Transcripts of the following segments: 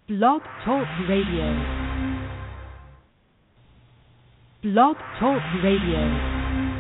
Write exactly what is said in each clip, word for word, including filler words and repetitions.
Blog Talk Radio. Blog Talk Radio.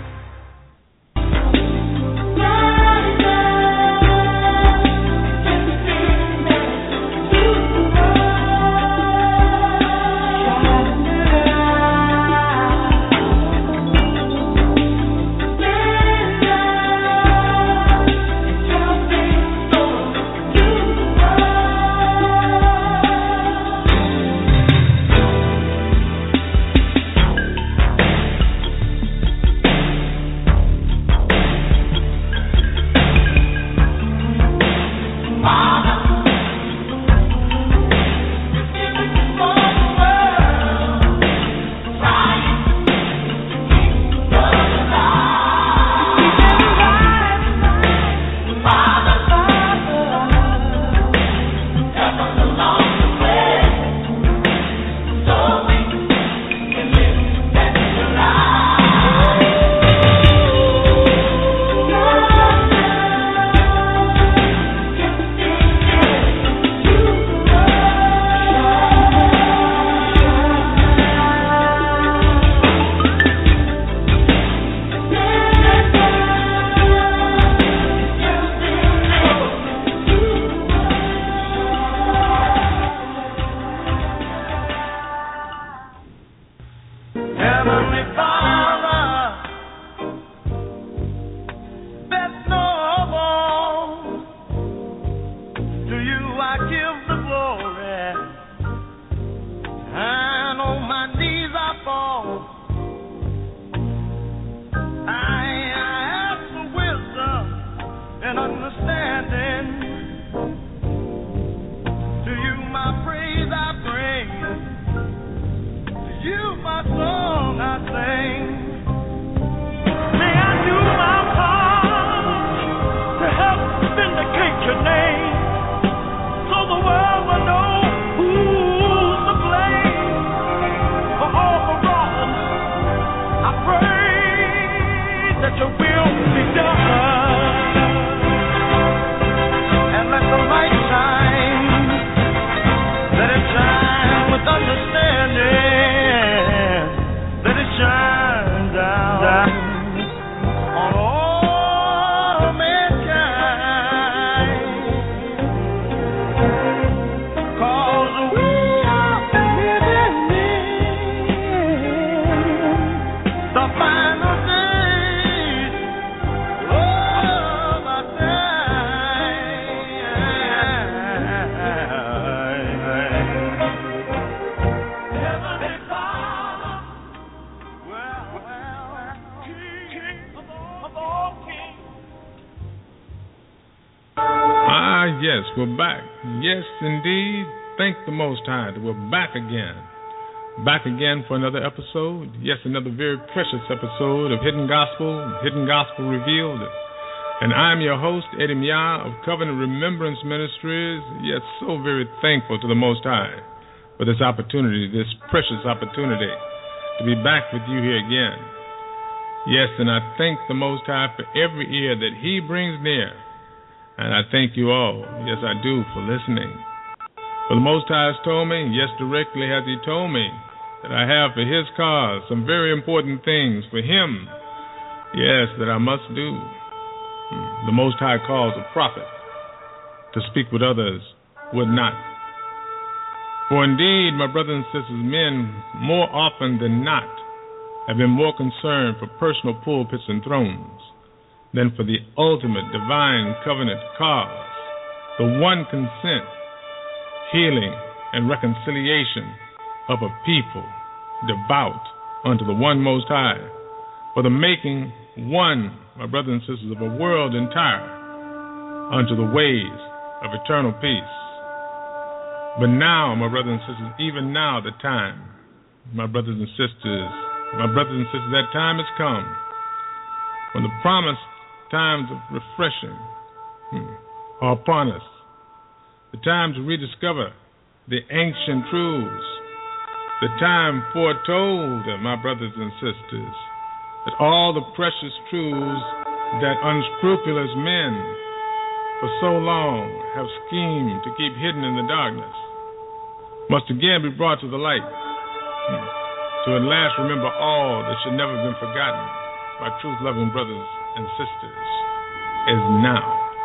We're back. Yes, indeed. Thank the Most High that we're back again. Back again for another episode. Yes, another very precious episode of Hidden Gospel, Hidden Gospel Revealed. And I'm your host, Eddie Mia of Covenant Remembrance Ministries. Yes, so very thankful to the Most High for this opportunity, this precious opportunity to be back with you here again. Yes, and I thank the Most High for every ear that He brings near. And I thank you all, yes I do, for listening. For the Most High has told me, yes directly has He told me, that I have for His cause some very important things for Him, yes, that I must do. The Most High calls a prophet to speak what others would not. For indeed, my brothers and sisters, men more often than not have been more concerned for personal pulpits and thrones than for the ultimate divine covenant cause, the one consent, healing, and reconciliation of a people devout unto the one Most High, for the making one, my brothers and sisters, of a world entire unto the ways of eternal peace. But now, my brothers and sisters, even now the time, my brothers and sisters, my brothers and sisters, that time has come when the promised times of refreshing hmm, are upon us. The time to rediscover the ancient truths. The time foretold, my brothers and sisters, that all the precious truths that unscrupulous men for so long have schemed to keep hidden in the darkness must again be brought to the light, to at last remember all that should never have been forgotten by truth-loving brothers and sisters, is now.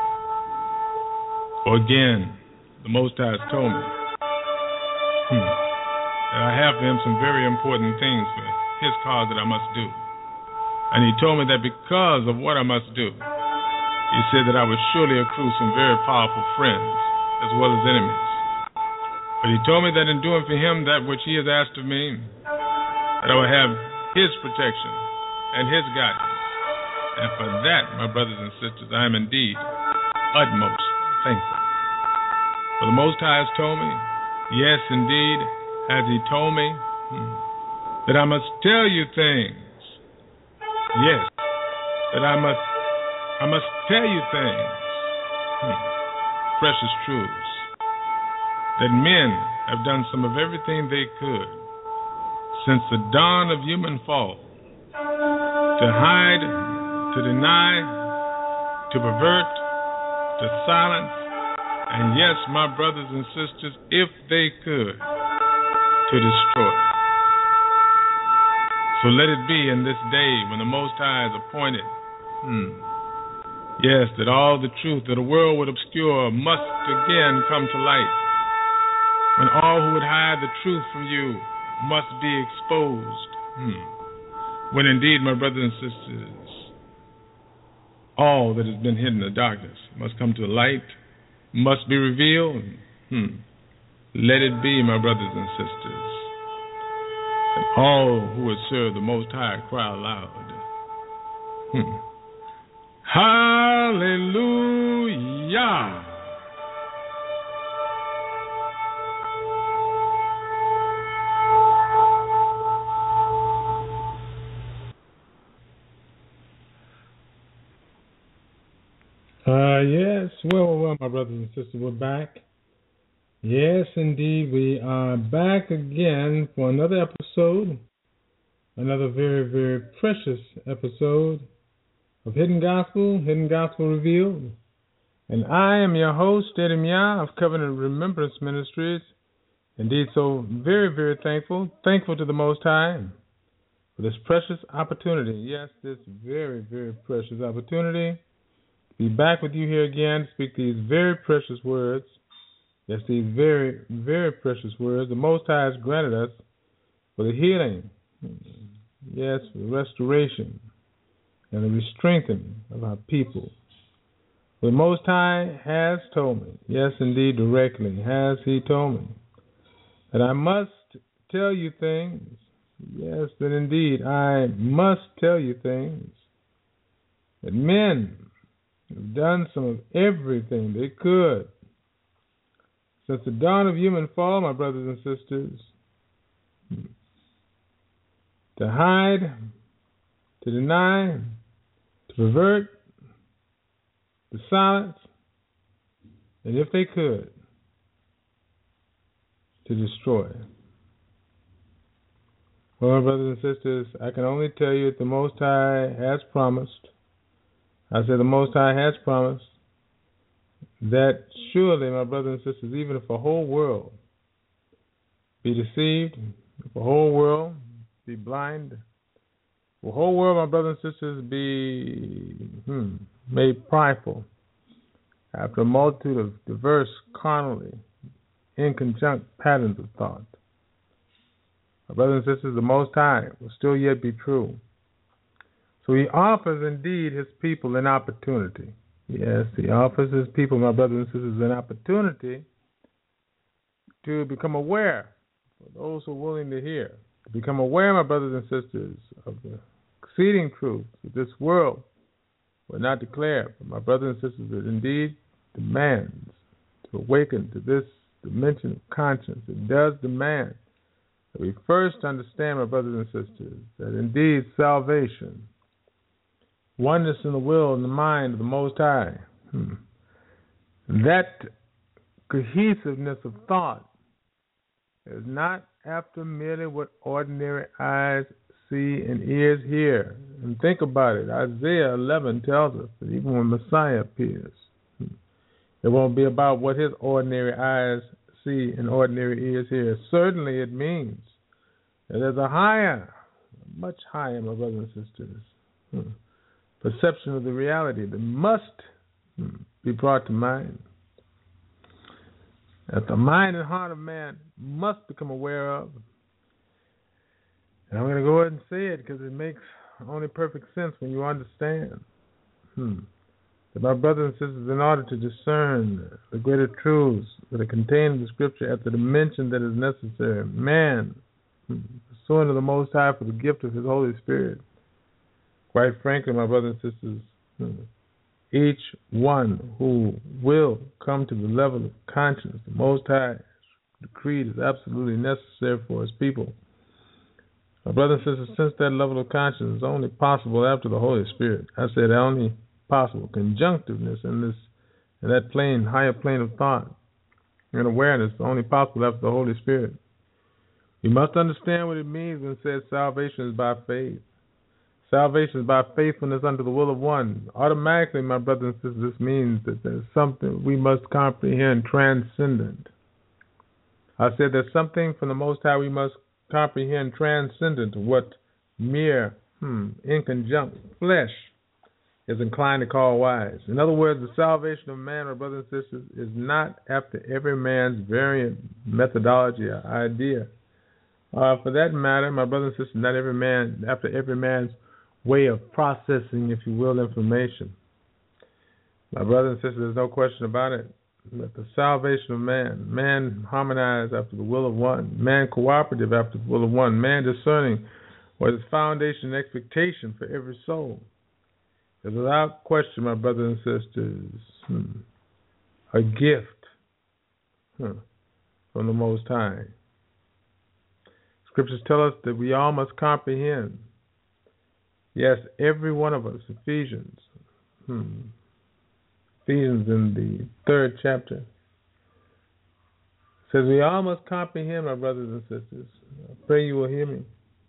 For again, the Most High has told me hmm, that I have for him some very important things for his cause that I must do. And he told me that because of what I must do, he said that I would surely accrue some very powerful friends as well as enemies. But he told me that in doing for him that which he has asked of me, that I will have his protection and his guidance. And for that, my brothers and sisters, I am indeed utmost thankful. For the Most High has told me, yes, indeed, has he told me, hmm, that I must tell you things. Yes, that I must I must tell you things, hmm, precious truths, that men have done some of everything they could since the dawn of human fall to hide, to deny, to pervert, to silence, and yes, my brothers and sisters, if they could, to destroy. So let it be in this day when the Most High is appointed, hmm, yes, that all the truth that the world would obscure must again come to light. When all who would hide the truth from you must be exposed. Hmm. When indeed, my brothers and sisters, all that has been hidden in the darkness must come to the light, must be revealed. Hmm. Let it be, my brothers and sisters, that all who would serve the Most High cry aloud. Hmm. Hallelujah. Uh, yes, well, well, well, my brothers and sisters, we're back. Yes, indeed, we are back again for another episode, another very, very precious episode of Hidden Gospel, Hidden Gospel Revealed. And I am your host, Eddie Mia of Covenant Remembrance Ministries. Indeed, so very, very thankful, thankful to the Most High for this precious opportunity. Yes, this very, very precious opportunity to be back with you here again, to speak these very precious words. Yes, these very, very precious words the Most High has granted us for the healing, yes, for the restoration and the re-strengthening of our people. The Most High has told me, yes, indeed, directly, has He told me, that I must tell you things. Yes, that indeed I must tell you things. That men have done some of everything they could since the dawn of human fall, my brothers and sisters, to hide, to deny, to pervert, to silence, and if they could, to destroy. Well, my brothers and sisters, I can only tell you that the Most High has promised, I said the Most High has promised, that surely, my brothers and sisters, even if the whole world be deceived, if the whole world be blind, if the whole world, my brothers and sisters, be hmm, made prideful after a multitude of diverse, carnally, inconjunct patterns of thought, my brothers and sisters, the Most High will still yet be true. So He offers indeed His people an opportunity. Yes, He offers His people, my brothers and sisters, an opportunity to become aware, for those who are willing to hear, to become aware, my brothers and sisters, of the exceeding truth that this world will not declare, but my brothers and sisters, it indeed demands to awaken to this dimension of conscience. It does demand that we first understand, my brothers and sisters, that indeed salvation, oneness in the will and the mind of the Most High, hmm. that cohesiveness of thought is not after merely what ordinary eyes see and ears hear. And think about it. Isaiah eleven tells us that even when Messiah appears, hmm, it won't be about what his ordinary eyes see and ordinary ears hear. Certainly it means that there's a higher, much higher, my brothers and sisters, hmm, perception of the reality that must hmm, be brought to mind. That the mind and heart of man must become aware of. And I'm going to go ahead and say it because it makes only perfect sense when you understand. Hmm. That my brothers and sisters, in order to discern the greater truths that are contained in the Scripture at the dimension that is necessary, man, hmm, pursuant to the Most High for the gift of His Holy Spirit, quite frankly, my brothers and sisters, hmm, each one who will come to the level of conscience, the Most High decreed is absolutely necessary for His people. My brothers and sisters, since that level of conscience is only possible after the Holy Spirit, I said only possible conjunctiveness in this, in that plane, higher plane of thought and awareness, only possible after the Holy Spirit. You must understand what it means when it says salvation is by faith. Salvation is by faithfulness unto the will of one. Automatically, my brothers and sisters, this means that there's something we must comprehend transcendent. I said there's something from the Most High we must comprehend transcendent to what mere, hmm, inconjunct flesh is inclined to call wise. In other words, the salvation of man, my brothers and sisters, is not after every man's variant methodology or idea. Uh, for that matter, my brothers and sisters, not every man, after every man's way of processing, if you will, information. My brothers and sisters, there's no question about it. That the salvation of man, man harmonized after the will of one, man cooperative after the will of one, man discerning what is foundation and expectation for every soul, is without question, my brothers and sisters, hmm, a gift hmm, from the Most High. Scriptures tell us that we all must comprehend. Yes, every one of us, Ephesians, hmm, Ephesians in the third chapter, says we all must comprehend, my brothers and sisters. I pray you will hear me.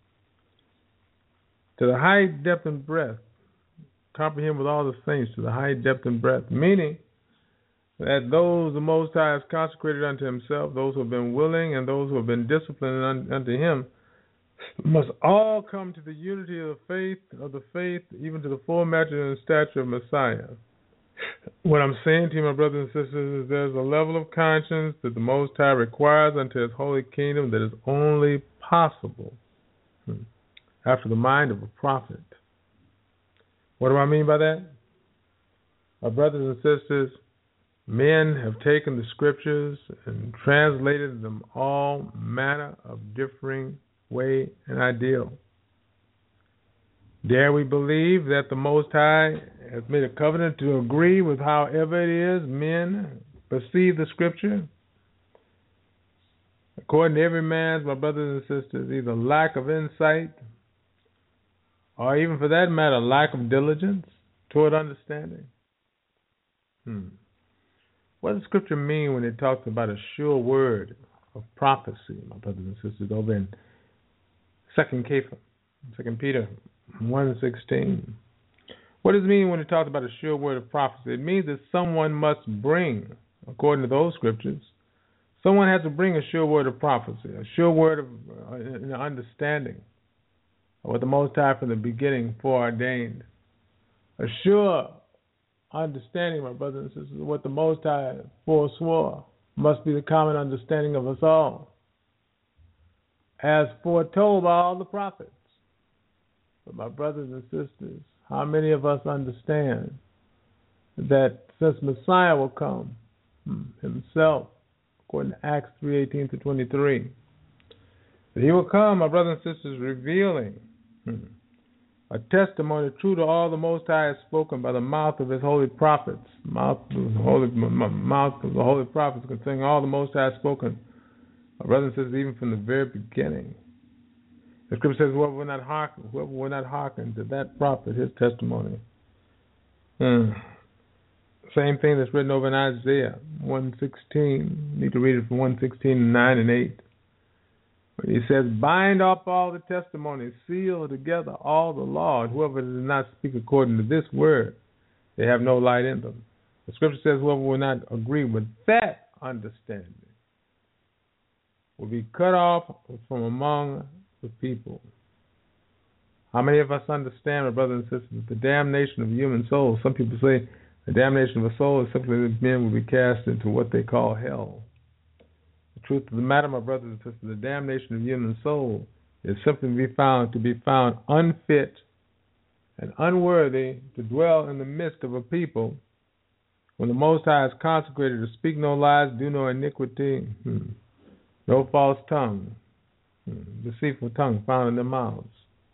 To the high depth and breadth, comprehend with all the saints to the high depth and breadth, meaning that those the Most High has consecrated unto Himself, those who have been willing and those who have been disciplined unto Him, must all come to the unity of the faith, of the faith, even to the full measure and stature of Messiah. What I'm saying to you, my brothers and sisters, is there's a level of conscience that the Most High requires unto His holy kingdom that is only possible after the mind of a prophet. What do I mean by that? My brothers and sisters, men have taken the Scriptures and translated them all manner of differing way and ideal. Dare we believe that the Most High has made a covenant to agree with however it is men perceive the Scripture? According to every man's, my brothers and sisters, either lack of insight or even for that matter, lack of diligence toward understanding. Hmm. What does Scripture mean when it talks about a sure word of prophecy, my brothers and sisters, over in Second Kepha, Second Peter one sixteen? What does it mean when it talks about a sure word of prophecy? It means that someone must bring, according to those Scriptures, someone has to bring a sure word of prophecy, a sure word of uh, understanding of what the Most High from the beginning foreordained. A sure understanding, my brothers and sisters, of what the Most High forswore must be the common understanding of us all, as foretold by all the prophets. But my brothers and sisters, how many of us understand that since Messiah will come himself, according to Acts three eighteen to twenty-three, that he will come, my brothers and sisters, revealing a testimony true to all the Most High has spoken by the mouth of His holy prophets, mouth of the holy, mouth of the holy prophets concerning all the Most High has spoken, my brothers and sisters, even from the very beginning. The Scripture says, "Whoever will not hearken, whoever will not hearken to that prophet, his testimony." Hmm. Same thing that's written over in Isaiah one sixteen. You need to read it from one sixteen, nine and eight. He says, "Bind up all the testimonies, seal together all the law, and whoever does not speak according to this word, they have no light in them." The Scripture says, "Whoever will not agree with that understanding, will be cut off from among the people. How many of us understand, my brothers and sisters, the damnation of human souls? Some people say the damnation of a soul is simply that men will be cast into what they call hell. The truth of the matter, my brothers and sisters, the damnation of human soul is simply to be found to be found unfit and unworthy to dwell in the midst of a people when the Most High is consecrated to speak no lies, do no iniquity, hmm, no false tongue, hmm, deceitful tongue found in their mouths.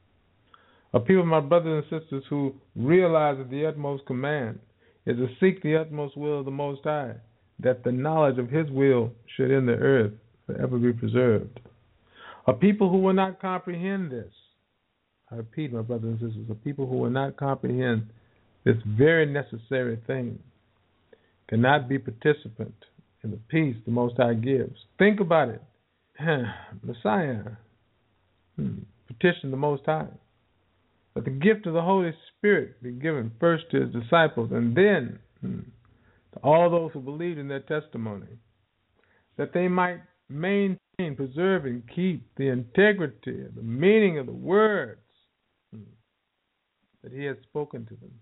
A people, my brothers and sisters, who realize that the utmost command is to seek the utmost will of the Most High, that the knowledge of His will should in the earth forever be preserved. A people who will not comprehend this, I repeat, my brothers and sisters, a people who will not comprehend this very necessary thing cannot be participant in the peace the Most High gives. Think about it. Messiah hmm, petitioned the Most High that the gift of the Holy Spirit be given first to His disciples and then hmm, to all those who believed in their testimony, that they might maintain, preserve, and keep the integrity and the meaning of the words hmm, that He has spoken to them.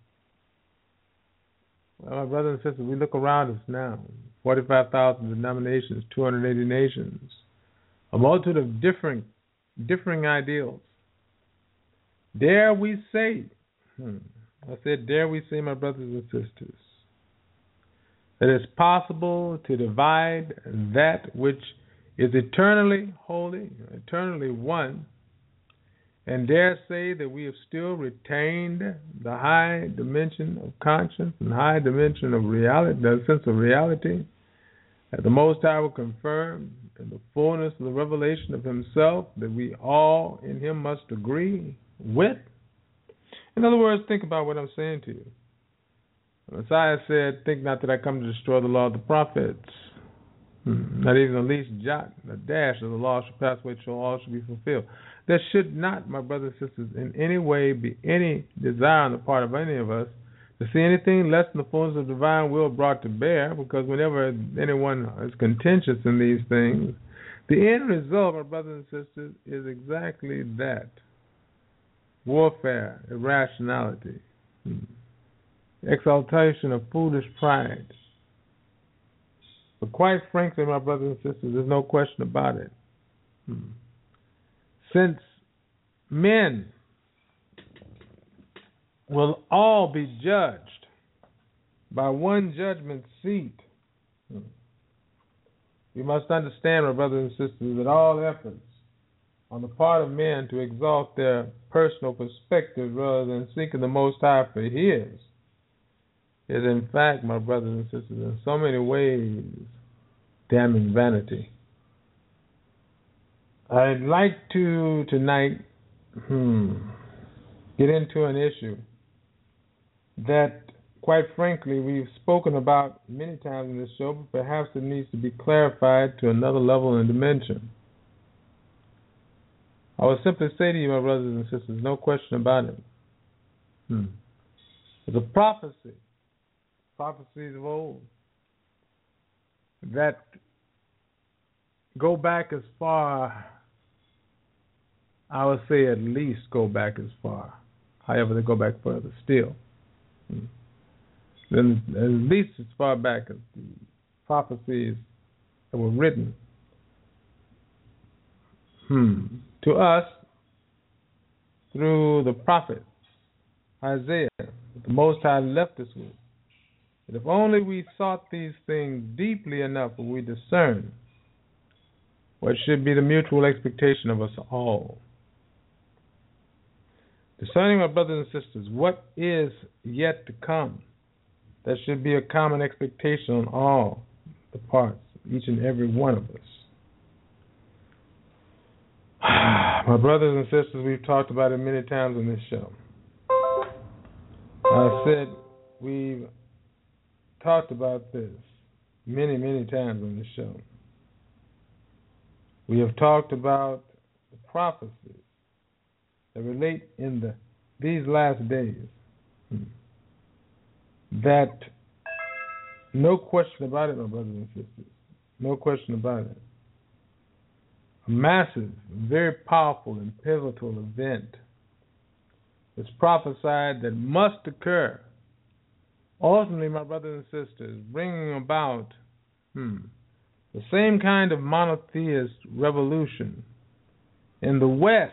Well, my brothers and sisters, we look around us now, forty-five thousand denominations, two hundred eighty nations, a multitude of different, differing ideals. Dare we say, hmm, I said, dare we say, my brothers and sisters, that it's possible to divide that which is eternally holy, eternally one, and dare say that we have still retained the high dimension of conscience and high dimension of reality, the sense of reality, that the Most High will confirm in the fullness of the revelation of Himself that we all in Him must agree with? In other words, think about what I'm saying to you. The Messiah said, think not that I come to destroy the law of the prophets. Hmm. Not even the least jot, a dash of the law shall pass away till all shall be fulfilled. There should not, my brothers and sisters, in any way be any desire on the part of any of us to see anything less than the fullness of divine will brought to bear, because whenever anyone is contentious in these things, the end result, my brothers and sisters, is exactly that. Warfare, irrationality, hmm. exaltation of foolish pride. But quite frankly, my brothers and sisters, there's no question about it. Hmm. Since men will all be judged by one judgment seat, hmm. we must understand, my brothers and sisters, that all efforts on the part of men to exalt their personal perspective rather than seeking the Most High for His is in fact, my brothers and sisters, in so many ways, damning vanity. I'd like to tonight hmm, get into an issue that, quite frankly, we've spoken about many times in this show, but perhaps it needs to be clarified to another level and dimension. I would simply say to you, my brothers and sisters, no question about it. Hmm. There's a prophecy, prophecies of old, that go back as far, I would say at least go back as far. However, they go back further still. Hmm. Then at least as far back as the prophecies that were written hmm. to us through the prophet Isaiah, that the Most High left us with. That if only we sought these things deeply enough, would we discern what should be the mutual expectation of us all. Discerning, my brothers and sisters, what is yet to come, that should be a common expectation on all the parts, each and every one of us. My brothers and sisters, we've talked about it many times on this show. I said we've talked about this many, many times on this show. We have talked about the prophecies that relate in the these last days. That, no question about it, my brothers and sisters, no question about it, a massive, very powerful and pivotal event is prophesied that must occur. Ultimately, my brothers and sisters, bringing about hmm, the same kind of monotheist revolution in the West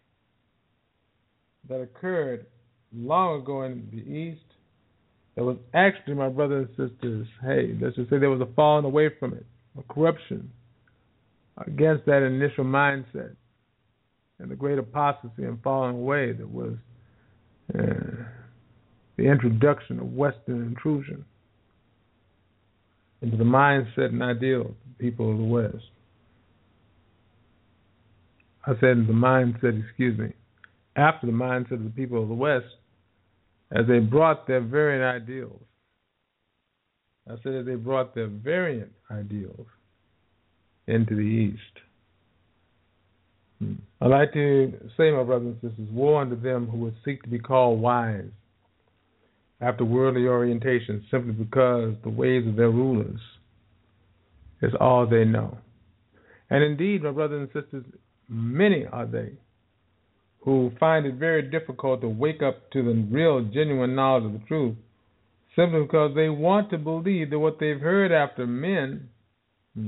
that occurred long ago in the East. There was actually, my brothers and sisters, hey, let's just say there was a falling away from it, a corruption against that initial mindset and the great apostasy and falling away that was uh, the introduction of Western intrusion into the mindset and ideals of the people of the West. I said the mindset, excuse me, after the mindset of the people of the West, as they brought their variant ideals. I said that they brought their variant ideals into the East. Hmm. I like to say, my brothers and sisters, woe unto them who would seek to be called wise after worldly orientation, simply because the ways of their rulers is all they know. And indeed, my brothers and sisters, many are they who find it very difficult to wake up to the real, genuine knowledge of the truth, simply because they want to believe that what they've heard after men hmm,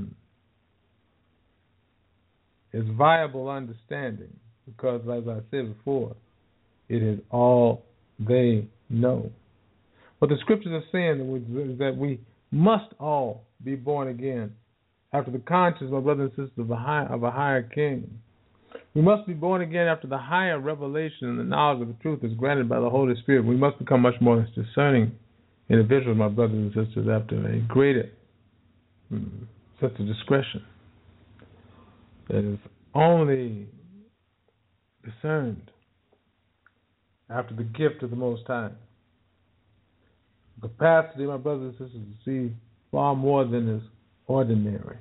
is viable understanding, because, as I said before, it is all they know. What the scriptures are saying is that we must all be born again after the conscience, my brothers and sisters, of a, high, of a higher king. We must be born again after the higher revelation and the knowledge of the truth is granted by the Holy Spirit. We must become much more discerning individuals, my brothers and sisters, after a greater hmm, sense of discretion that is only discerned after the gift of the Most High. The capacity, my brothers and sisters, to see far more than is ordinary.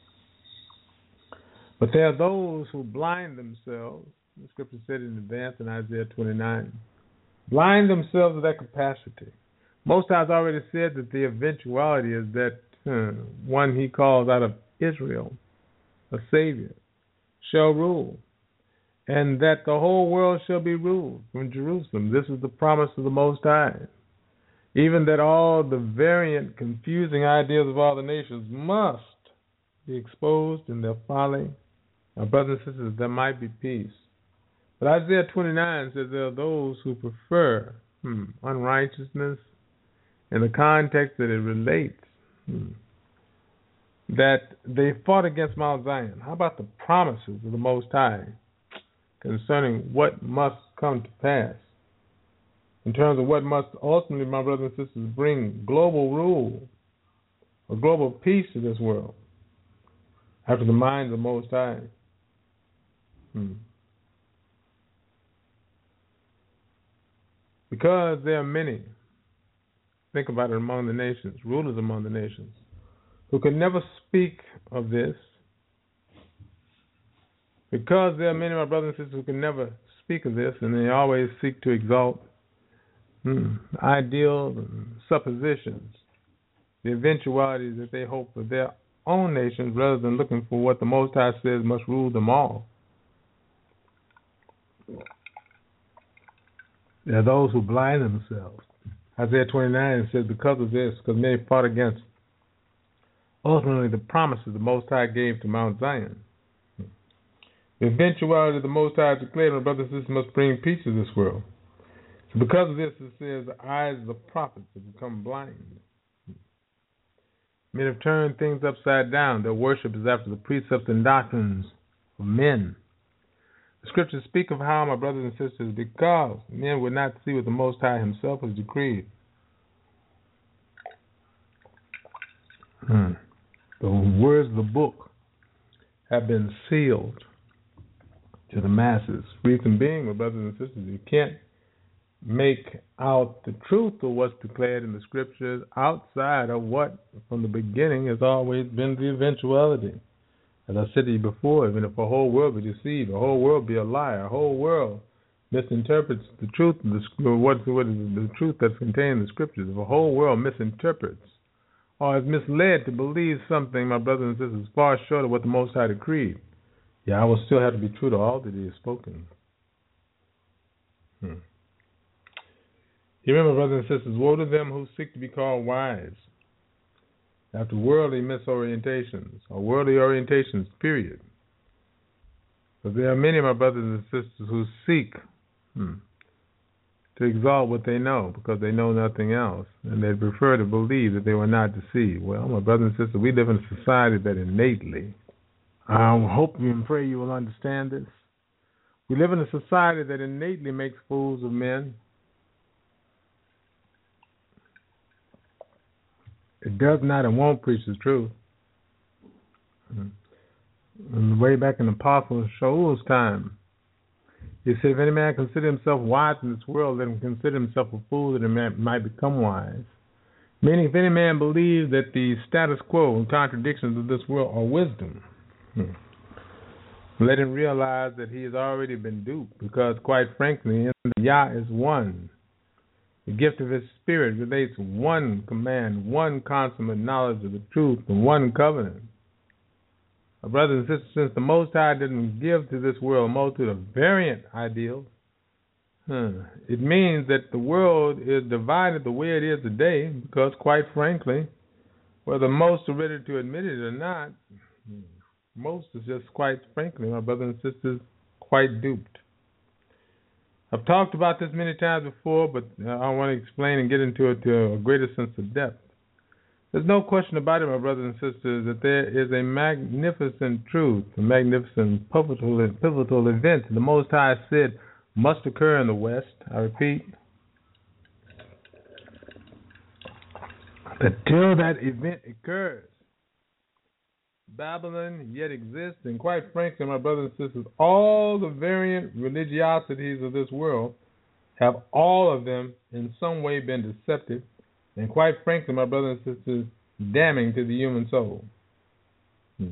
But there are those who blind themselves, the scripture said in advance in Isaiah twenty-nine, blind themselves to that capacity. Most times already said that the eventuality is that uh, one he calls out of Israel, a Savior, shall rule, and that the whole world shall be ruled from Jerusalem. This is the promise of the Most High. Even that all the variant, confusing ideas of all the nations must be exposed in their folly. My brothers and sisters, there might be peace. But Isaiah twenty-nine says there are those who prefer hmm, unrighteousness in the context that it relates, hmm, that they fought against Mount Zion. How about the promises of the Most High concerning what must come to pass in terms of what must ultimately, my brothers and sisters, bring global rule or global peace to this world after the mind of the Most High? Hmm. Because there are many, think about it, among the nations, rulers among the nations, who can never speak of this. Because there are many, my brothers and sisters, who can never speak of this, and they always seek to exalt hmm, ideals and suppositions, the eventualities that they hope for their own nations, rather than looking for what the Most High says must rule them all. There are those who blind themselves. Isaiah twenty-nine says, because of this, because many fought against ultimately the promises the Most High gave to Mount Zion. The eventuality of the Most High declared, my brothers and sisters, must bring peace to this world. So because of this, it says, the eyes of the prophets have become blind. Men have turned things upside down. Their worship is after the precepts and doctrines of men. The scriptures speak of how, my brothers and sisters, because men would not see what the Most High himself has decreed. Hmm. The words of the book have been sealed to the masses. Reason being, my brothers and sisters, you can't make out the truth of what's declared in the scriptures outside of what, from the beginning, has always been the eventuality. As I said to you before, even if the whole world be deceived, the whole world be a liar, the whole world misinterprets the truth, of the, what, what is the truth that's contained in the scriptures, if the whole world misinterprets or is misled to believe something, my brothers and sisters, far short of what the Most High decreed, Yeah, I will still have to be true to all that he has spoken. Hmm. You remember, brothers and sisters, woe to them who seek to be called wise after worldly misorientations or worldly orientations, period. But there are many of my brothers and sisters who seek hmm, to exalt what they know because they know nothing else, and they prefer to believe that they were not deceived. Well, my brothers and sisters, we live in a society that innately, I hope and pray you will understand this, we live in a society that innately makes fools of men. It does not and won't preach the truth. And way back in the Apostle Shaul's time, he said, if any man consider himself wise in this world, let him consider himself a fool that he may, might become wise. Meaning, if any man believes that the status quo and contradictions of this world are wisdom, hmm, let him realize that he has already been duped, because quite frankly, Yah is one. The gift of his spirit relates one command, one consummate knowledge of the truth, and one covenant. My brothers and sisters, since the Most High didn't give to this world a multitude of variant ideals, huh, it means that the world is divided the way it is today, because quite frankly, whether most are ready to admit it or not, most is just quite frankly, my brothers and sisters, quite duped. I've talked about this many times before, but I want to explain and get into it to a greater sense of depth. There's no question about it, my brothers and sisters, that there is a magnificent truth, a magnificent pivotal, pivotal event the Most High said must occur in the West. I repeat, until that event occurs, Babylon yet exists, and quite frankly, my brothers and sisters, all the variant religiosities of this world have all of them in some way been deceptive, and quite frankly, my brothers and sisters, damning to the human soul. Hmm.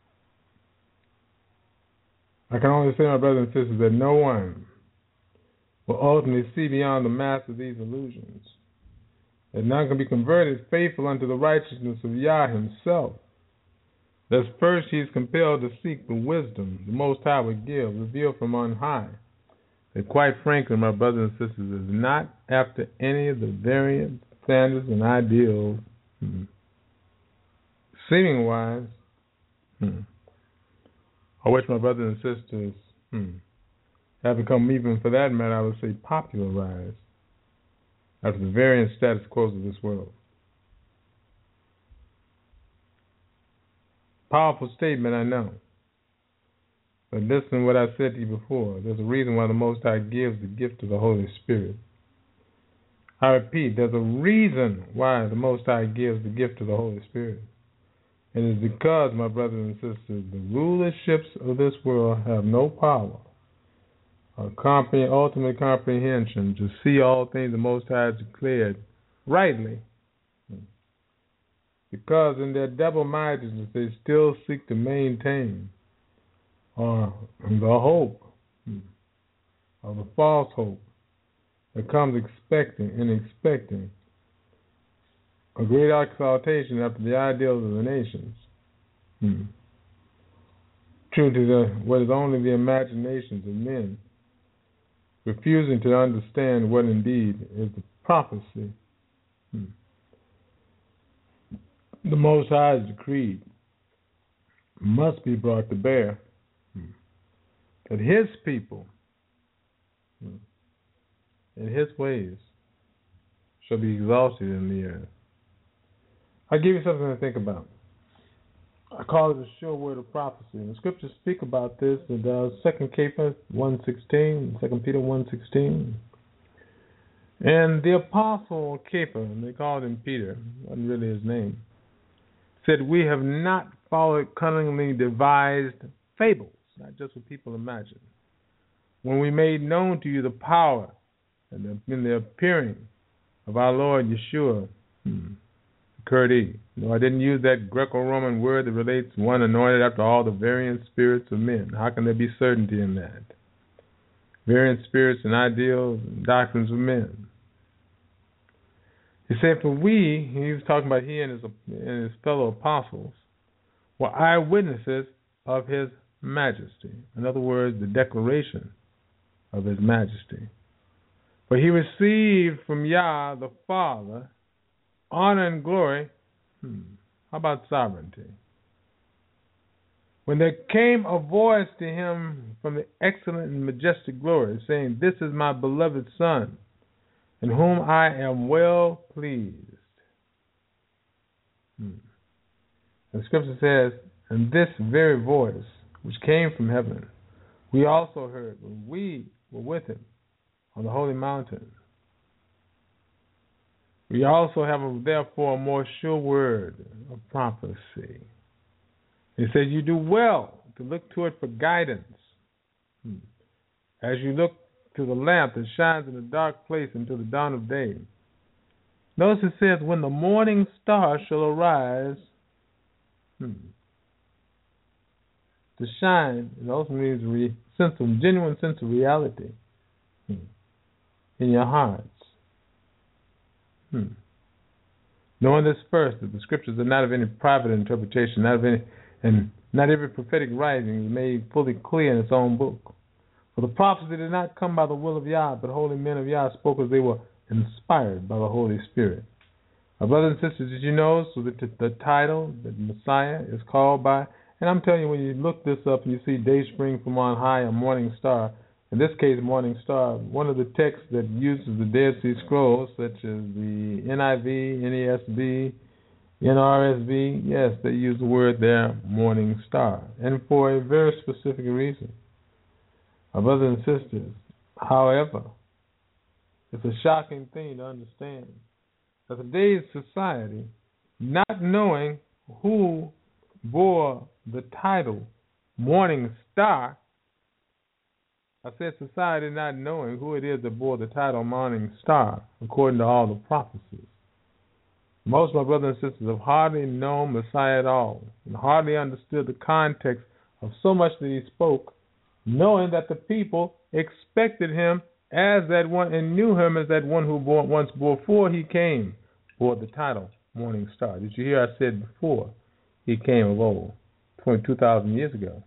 I can only say, my brothers and sisters, that no one will ultimately see beyond the mask of these illusions, that none can be converted faithful unto the righteousness of Yah himself. Thus first he is compelled to seek the wisdom the Most High would give, revealed from on high, that quite frankly, my brothers and sisters, is not after any of the variant standards and ideals, hmm, seeming wise, hmm, or which my brothers and sisters hmm, have become, even for that matter, I would say popularized after the variant status quo of this world. Powerful statement, I know. But listen to what I said to you before. There's a reason why the Most High gives the gift of the Holy Spirit. I repeat, there's a reason why the Most High gives the gift of the Holy Spirit. And it's because, my brothers and sisters, the rulerships of this world have no power or comprehend, ultimate comprehension to see all things the Most High has declared rightly. Because in their double-mindedness, they still seek to maintain uh, the hope, or the false hope, that comes expecting and expecting a great exaltation after the ideals of the nations. Hmm. True to the, what is only the imaginations of men, refusing to understand what indeed is the prophecy hmm. the Most High has decreed must be brought to bear, hmm. that his people hmm, in his ways shall be exalted in the earth. I'll give you something to think about. I call it a sure word of prophecy. And the scriptures speak about this in uh, Second Peter one sixteen, Second Peter one sixteen. And the apostle Kepha, they called him Peter, wasn't really his name, said, we have not followed cunningly devised fables, not just what people imagine, when we made known to you the power and the, in the appearing of our Lord Yeshua, hmm, Kurdi. No, I didn't use that Greco-Roman word that relates one anointed after all the variant spirits of men. How can there be certainty in that? Variant spirits and ideals and doctrines of men. He said, for we, he was talking about he and his, and his fellow apostles, were eyewitnesses of his majesty. In other words, the declaration of his majesty. For he received from Yah the Father honor and glory. Hmm. How about sovereignty? When there came a voice to him from the excellent and majestic glory, saying, This is my beloved Son, in whom I am well pleased. Hmm. The scripture says, And this very voice, which came from heaven, we also heard when we were with him on the holy mountain. We also have, a, therefore, a more sure word of prophecy. He said, You do well to look to it for guidance. Hmm. As you look to the lamp that shines in a dark place until the dawn of day. Notice it says, When the morning star shall arise, hmm, to shine, it also means re- sense of, genuine sense of reality hmm, in your hearts. Hmm. Knowing this first, that the scriptures are not of any private interpretation, not of any, and not every prophetic writing is made fully clear in its own book. For the prophecy did not come by the will of Yah, but holy men of Yah spoke as they were inspired by the Holy Spirit. My brothers and sisters, did you know so that the title that Messiah is called by? And I'm telling you, when you look this up and you see day spring from on high, a morning star, in this case, morning star, one of the texts that uses the Dead Sea Scrolls, such as the N I V, N E S V, N R S V, yes, they use the word there, morning star, and for a very specific reason. My brothers and sisters, however, it's a shocking thing to understand that today's society, not knowing who bore the title Morning Star, I said society not knowing who it is that bore the title Morning Star, according to all the prophecies. Most of my brothers and sisters have hardly known Messiah at all, and hardly understood the context of so much that he spoke, knowing that the people expected him as that one and knew him as that one who bore, once before he came bore the title Morning Star. Did you hear I said before he came of old, twenty-two thousand years ago?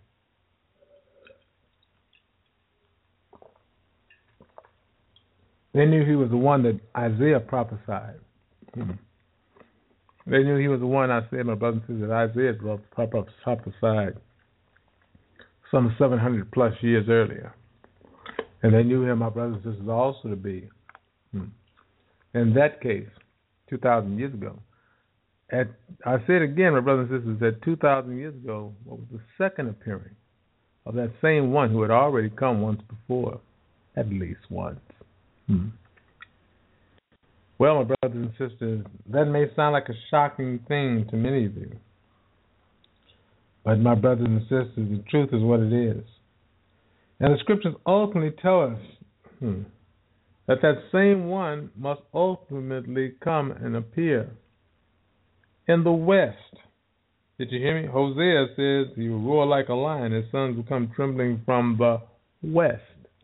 They knew he was the one that Isaiah prophesied. Hmm. They knew he was the one, I said, my brothers and sisters, that Isaiah prophesied some seven hundred plus years earlier. And they knew him, my brothers and sisters, also to be, hmm, in that case, two thousand years ago. At, I said again, my brothers and sisters, that two thousand years ago, what was the second appearing of that same one who had already come once before, at least once. Hmm. Well, my brothers and sisters, that may sound like a shocking thing to many of you. But my brothers and sisters, the truth is what it is. And the scriptures ultimately tell us hmm, that that same one must ultimately come and appear in the west. Did you hear me? Hosea says he will roar like a lion, his sons will come trembling from the west.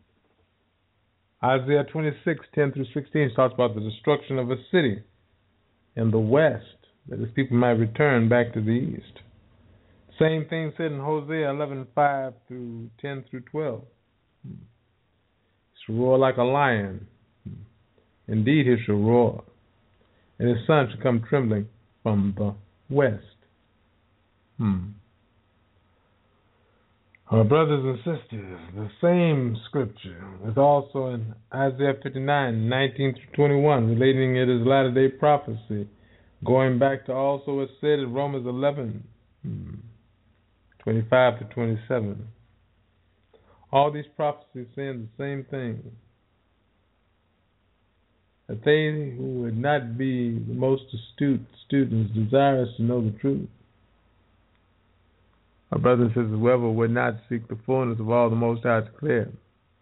Isaiah twenty-six, ten through sixteen talks about the destruction of a city in the west, that his people might return back to the east. Same thing said in Hosea eleven, five through ten through twelve. He shall roar like a lion. Indeed, he shall roar, and his son shall come trembling from the west. Hmm. Our brothers and sisters, the same scripture is also in Isaiah fifty-nine, nineteen through twenty-one, relating it as latter-day prophecy, going back to also what's said in Romans eleven, twenty-five to twenty-seven. All these prophecies saying the same thing, that they who would not be the most astute students desirous to know the truth, my brothers and sisters, whoever would not seek the fullness of all the Most High declared.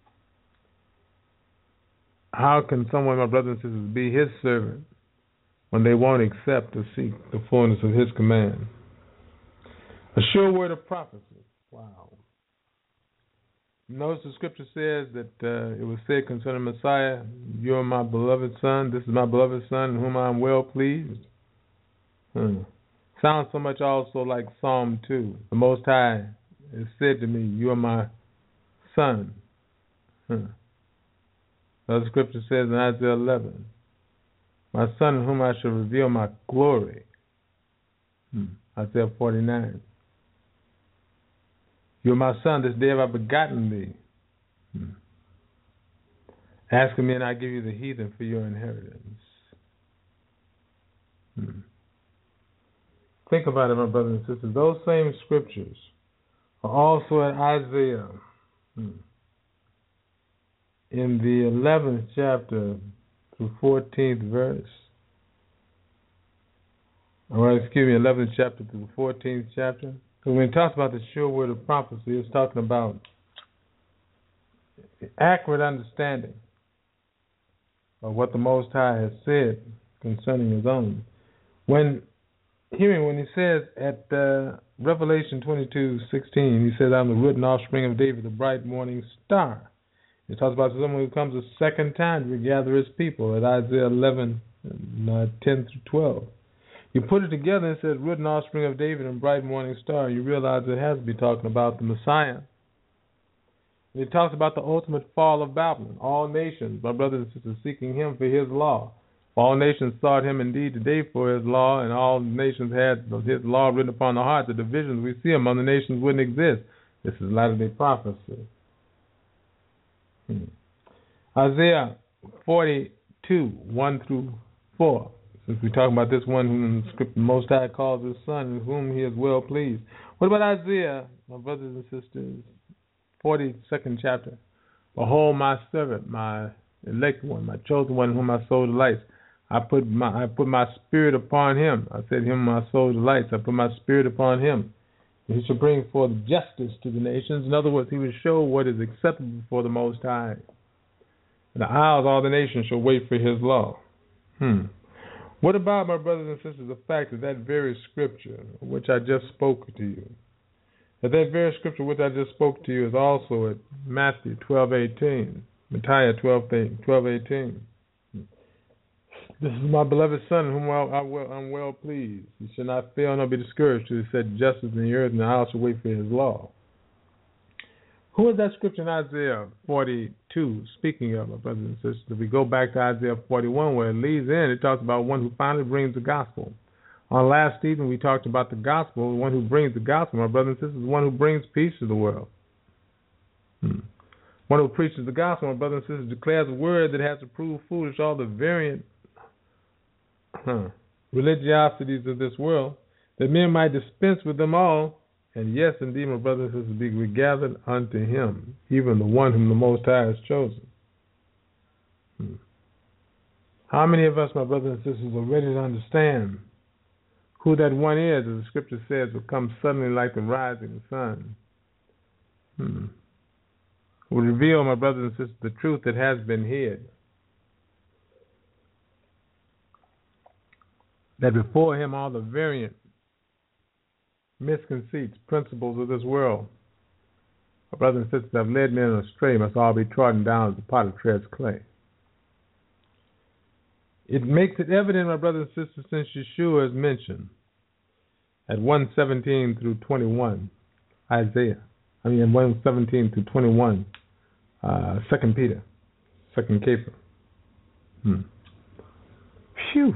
How can someone, my brothers and sisters, be his servant when they won't accept or seek the fullness of his command? A sure word of prophecy. Wow. Notice the scripture says that uh, it was said concerning Messiah, you are my beloved son, this is my beloved son in whom I am well pleased. Hmm. Sounds so much also like Psalm two. The Most High it said to me, you are my son. Huh. The scripture says in Isaiah eleven, my son in whom I shall reveal my glory. Hmm. Isaiah forty-nine. You are my son, this day have I begotten thee. Hmm. Ask of me and I give you the heathen for your inheritance. Hmm. Think about it, my brothers and sisters. Those same scriptures are also in Isaiah. Hmm. In the eleventh chapter through fourteenth verse. All right, excuse me, eleventh chapter through the fourteenth chapter. Because when it talks about the sure word of prophecy, it's talking about accurate understanding of what the Most High has said concerning His own. When hearing when He says at uh, Revelation twenty-two sixteen, He says, "I'm the root and offspring of David, the bright morning star." It talks about someone who comes a second time to gather His people at Isaiah eleven, uh, ten through twelve. You put it together and it says, root and offspring of David and bright morning star. You realize it has to be talking about the Messiah. And it talks about the ultimate fall of Babylon. All nations, my brothers and sisters, seeking Him for His law. All nations sought Him indeed today for His law, and all nations had His law written upon the heart. The divisions we see among the nations wouldn't exist. This is latter-day prophecy. Hmm. Isaiah forty-two, one through four. Since we're talking about this one whom the script Most High calls His Son, in whom He is well pleased. What about Isaiah, my brothers and sisters? forty-second chapter. Behold my servant, my elect one, my chosen one, in whom my soul delights. I put my I put my spirit upon him. I said, him my soul delights. I put my spirit upon him. He shall bring forth justice to the nations. In other words, He will show what is acceptable before the Most High. And the isles, all the nations, shall wait for His law. Hmm. What about, my brothers and sisters, the fact that that very scripture, which I just spoke to you, that that very scripture which I just spoke to you is also at Matthew twelve eighteen, Matthew twelve eighteen. This is my beloved Son, in whom I, I will, I'm well pleased. He shall not fail nor be discouraged, till He set justice in the earth, and the isles shall wait for His law. Who is that scripture in Isaiah forty-two speaking of, my brothers and sisters? If we go back to Isaiah forty-one, where it leads in, it talks about one who finally brings the gospel. On last evening, we talked about the gospel. The one who brings the gospel, my brothers and sisters, is the one who brings peace to the world. Hmm. One who preaches the gospel, my brothers and sisters, declares a word that has to prove foolish all the variant huh, religiosities of this world, that men might dispense with them all. And yes, indeed, my brothers and sisters, be we gathered unto Him, even the one whom the Most High has chosen. Hmm. How many of us, my brothers and sisters, are ready to understand who that one is, as the scripture says, will come suddenly like the rising sun? Hmm. Will reveal, my brothers and sisters, the truth that has been hid. That before Him all the variant misconceits, principles of this world, my brothers and sisters, have led men astray, must all be trodden down as the potter treads clay. It makes it evident, my brothers and sisters, since Yeshua is mentioned at one seventeen through twenty-one, Isaiah. I mean, one seventeen through twenty-one, uh, Second Peter, Second Kepha. Hmm. Phew.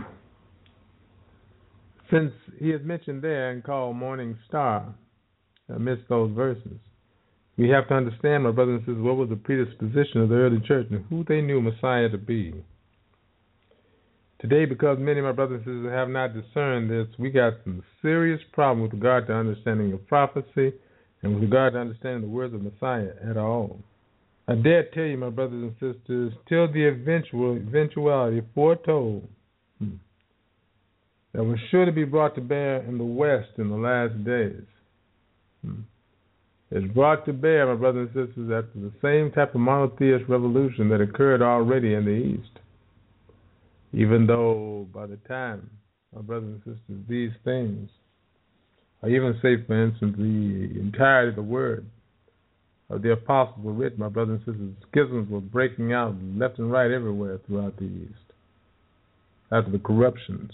Since He is mentioned there and called morning star amidst those verses, we have to understand, my brothers and sisters, what was the predisposition of the early church and who they knew Messiah to be. Today, because many of my brothers and sisters have not discerned this, we got some serious problem with regard to understanding of prophecy and with regard to understanding the words of Messiah at all. I dare tell you, my brothers and sisters, till the eventual eventuality foretold hmm, that was sure to be brought to bear in the West in the last days. Hmm. It's brought to bear, my brothers and sisters, after the same type of monotheist revolution that occurred already in the East. Even though by the time, my brothers and sisters, these things, or even say, for instance, the entirety of the word of the apostles were written, my brothers and sisters, schisms were breaking out left and right everywhere throughout the East. After the corruptions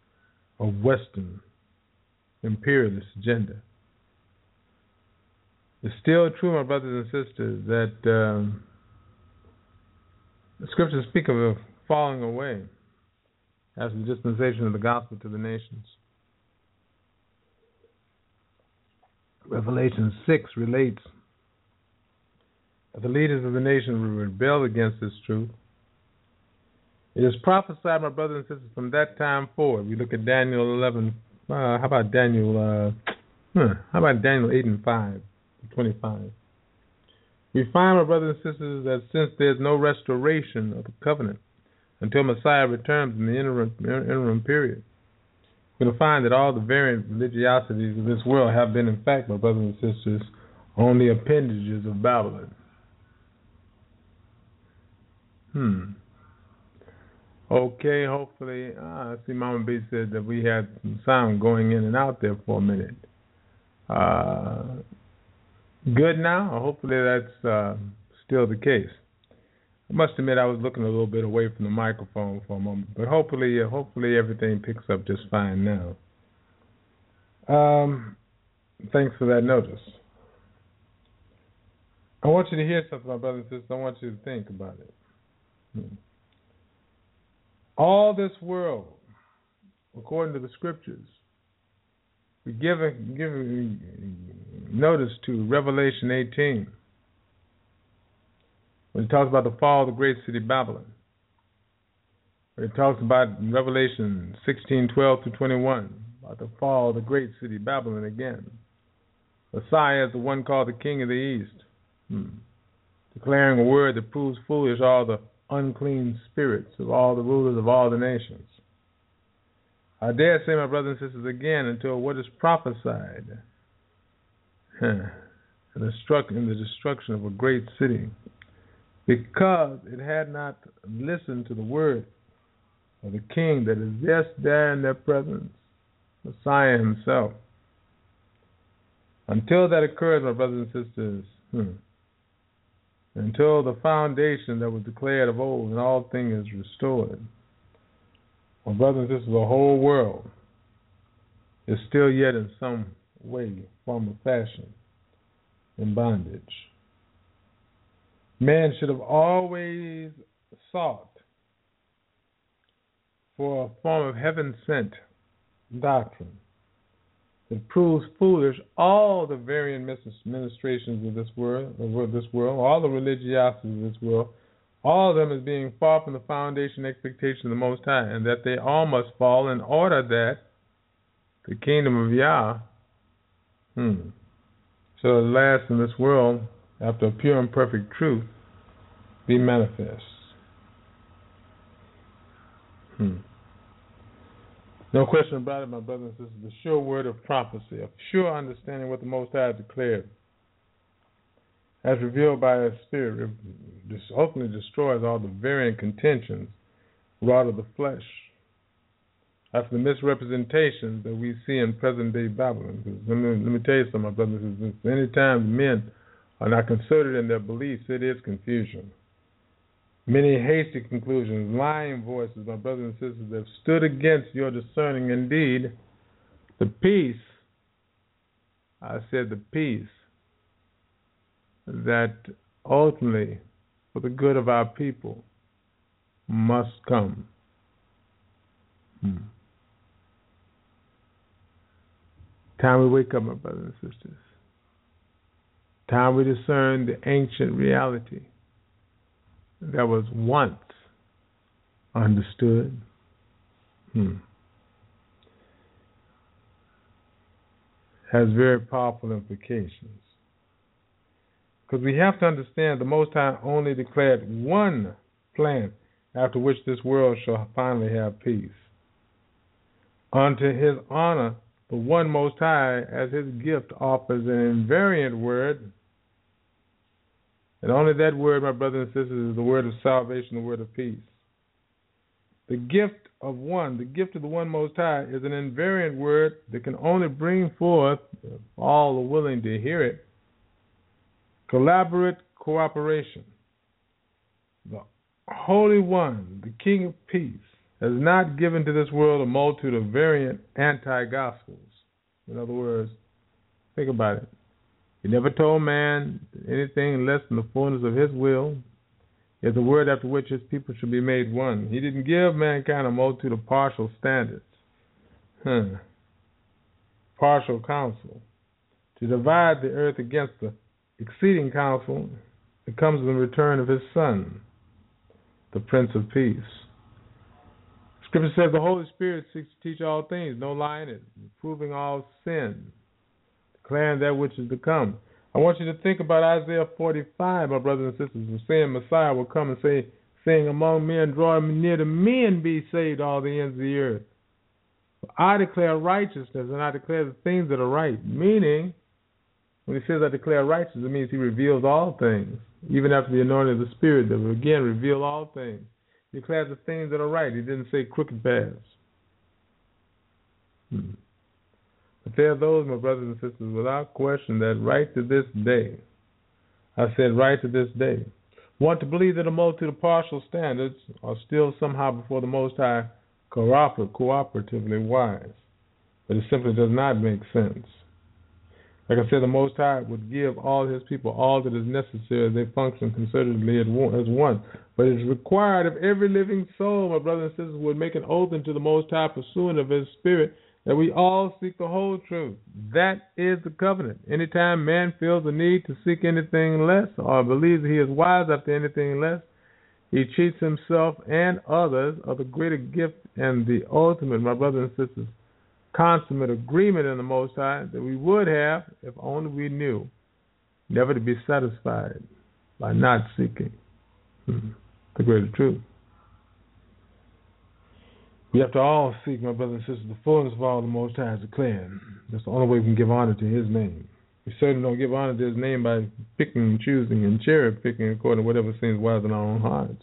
of Western imperialist agenda. It's still true, my brothers and sisters, that um, the scriptures speak of a falling away as the dispensation of the gospel to the nations. Revelation six relates that the leaders of the nation will rebel against this truth. It is prophesied, my brothers and sisters, from that time forward. We look at Daniel eleven. Uh, how about Daniel? Uh, huh, how about Daniel eight and five, twenty-five? We find, my brothers and sisters, that since there is no restoration of the covenant until Messiah returns in the interim, interim period, we're going to find that all the variant religiosities of this world have been, in fact, my brothers and sisters, only appendages of Babylon. Hmm. Okay, hopefully, ah, I see Mama B said that we had some sound going in and out there for a minute. Uh, good now? Hopefully that's uh, still the case. I must admit I was looking a little bit away from the microphone for a moment, but hopefully, uh, hopefully everything picks up just fine now. Um, thanks for that notice. I want you to hear something, my brothers and sisters. I want you to think about it. Hmm. All this world, according to the scriptures, we give, a, give a notice to Revelation eighteen, when it talks about the fall of the great city Babylon. When it talks about in Revelation sixteen, twelve to twenty-one, about the fall of the great city Babylon again. Messiah is the one called the King of the East, hmm. declaring a word that proves foolish all the unclean spirits of all the rulers of all the nations. I dare say, my brothers and sisters, again, until what is prophesied huh, in, the struck, in the destruction of a great city, because it had not listened to the word of the King that is just there in their presence, Messiah himself. Until that occurs, my brothers and sisters, hmm, until the foundation that was declared of old and all things is restored, my brothers and sisters, the whole world is still yet in some way, form, or fashion in bondage. Man should have always sought for a form of heaven-sent doctrine that proves foolish all the varying ministrations of this world, of this world, all the religiosities of this world, all of them as being far from the foundation expectation of the Most High, and that they all must fall in order that the kingdom of Yah hmm, shall last in this world after a pure and perfect truth be manifest. Hmm. No question about it, my brothers and sisters. The sure word of prophecy, a sure understanding what the Most High has declared, as revealed by His Spirit, ultimately destroys all the varying contentions wrought of the flesh. After the misrepresentations that we see in present-day Babylon. Let me, let me tell you something, my brothers and sisters. Anytime men are not concerted in their beliefs, it is confusion. Many hasty conclusions, lying voices, my brothers and sisters, that have stood against your discerning indeed the peace, I said the peace, that ultimately, for the good of our people, must come. Hmm. Time we wake up, my brothers and sisters. Time we discern the ancient reality that was once understood. Hmm. Has very powerful implications. Because we have to understand the Most High only declared one plan after which this world shall finally have peace. Unto His honor, the one Most High, as His gift, offers an invariant word. And only that word, my brothers and sisters, is the word of salvation, the word of peace. The gift of one, the gift of the one Most High, is an invariant word that can only bring forth, if all are willing to hear it, collaborate cooperation. The Holy One, the King of Peace, has not given to this world a multitude of variant anti-gospels. In other words, think about it. He never told man anything less than the fullness of his will. He is the word after which his people should be made one. He didn't give mankind a multitude of partial standards. Huh. Partial counsel. To divide the earth against the exceeding counsel that comes in the return of his Son, the Prince of Peace. Scripture says the Holy Spirit seeks to teach all things, no lie in it, reproving all sin, declaring that which is to come. I want you to think about Isaiah forty-five, my brothers and sisters, saying Messiah will come and say, saying, among men, draw near to me and be saved, all the ends of the earth. I declare righteousness, and I declare the things that are right. Meaning, when he says I declare righteousness, it means he reveals all things, even after the anointing of the Spirit that will again reveal all things. He declares the things that are right. He didn't say crooked paths. Hmm. But there are those, my brothers and sisters, without question, that right to this day, I said right to this day, want to believe that a multitude of partial standards are still somehow before the Most High cooper- cooperatively wise. But it simply does not make sense. Like I said, the Most High would give all his people all that is necessary as they function concertedly as one. But it is required of every living soul, my brothers and sisters, would make an oath unto the Most High, pursuant of his Spirit, that we all seek the whole truth. That is the covenant. Anytime man feels the need to seek anything less or believes that he is wise after anything less, he cheats himself and others of the greater gift and the ultimate, my brothers and sisters, consummate agreement in the Most High that we would have if only we knew never to be satisfied by not seeking hmm, the greater truth. We have to all seek, my brothers and sisters, the fullness of all the Most High is declared. That's the only way we can give honor to his name. We certainly don't give honor to his name by picking and choosing and cherry picking according to whatever seems wise in our own hearts.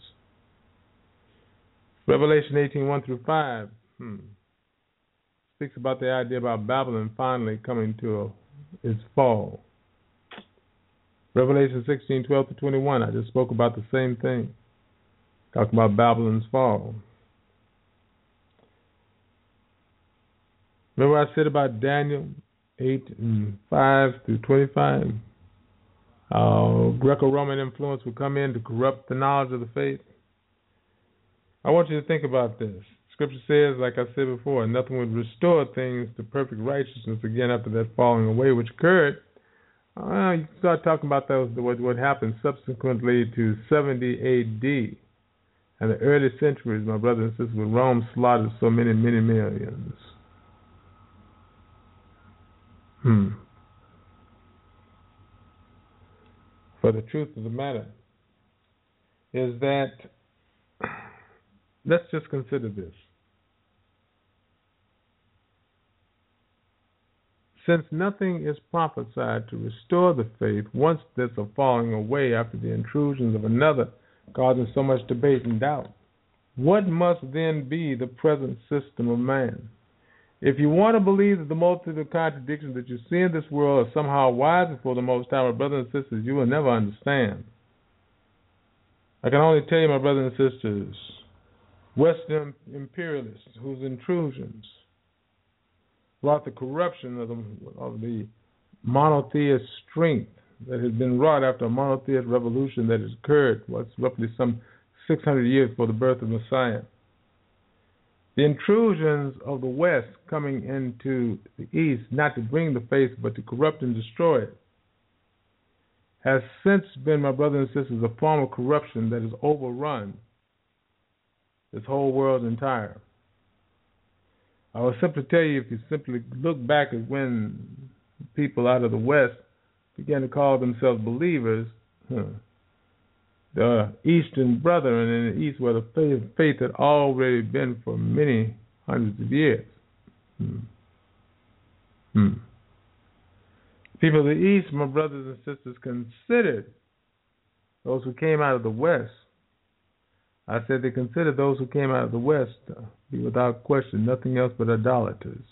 Revelation eighteen, one through five hmm, speaks about the idea about Babylon finally coming to a, its fall. Revelation sixteen, twelve to twenty-one, I just spoke about the same thing. Talking about Babylon's fall. Remember I said about Daniel eight and five through twenty-five? How Greco-Roman influence would come in to corrupt the knowledge of the faith. I want you to think about this. Scripture says, like I said before, nothing would restore things to perfect righteousness again after that falling away, which occurred. Uh, you start talking about those, what, what happened subsequently to seventy A D and the early centuries, my brothers and sisters, when Rome slaughtered so many, many millions. Hmm. For the truth of the matter is that, let's just consider this. Since nothing is prophesied to restore the faith once there's a falling away after the intrusions of another, causing so much debate and doubt, what must then be the present system of man? If you want to believe that the multitude of contradictions that you see in this world are somehow wise before the Most High, my brothers and sisters, you will never understand. I can only tell you, my brothers and sisters, Western imperialists whose intrusions brought the corruption of the, of the monotheist strength that has been wrought after a monotheist revolution that has occurred, what's roughly some six hundred years before the birth of Messiah. The intrusions of the West coming into the East, not to bring the faith, but to corrupt and destroy it, has since been, my brothers and sisters, a form of corruption that has overrun this whole world entire. I will simply tell you, if you simply look back at when people out of the West began to call themselves believers, huh, the Eastern Brethren in the East, where the faith, faith had already been for many hundreds of years. Hmm. Hmm. People of the East, my brothers and sisters, considered those who came out of the West. I said they considered those who came out of the West to be without question nothing else but idolaters.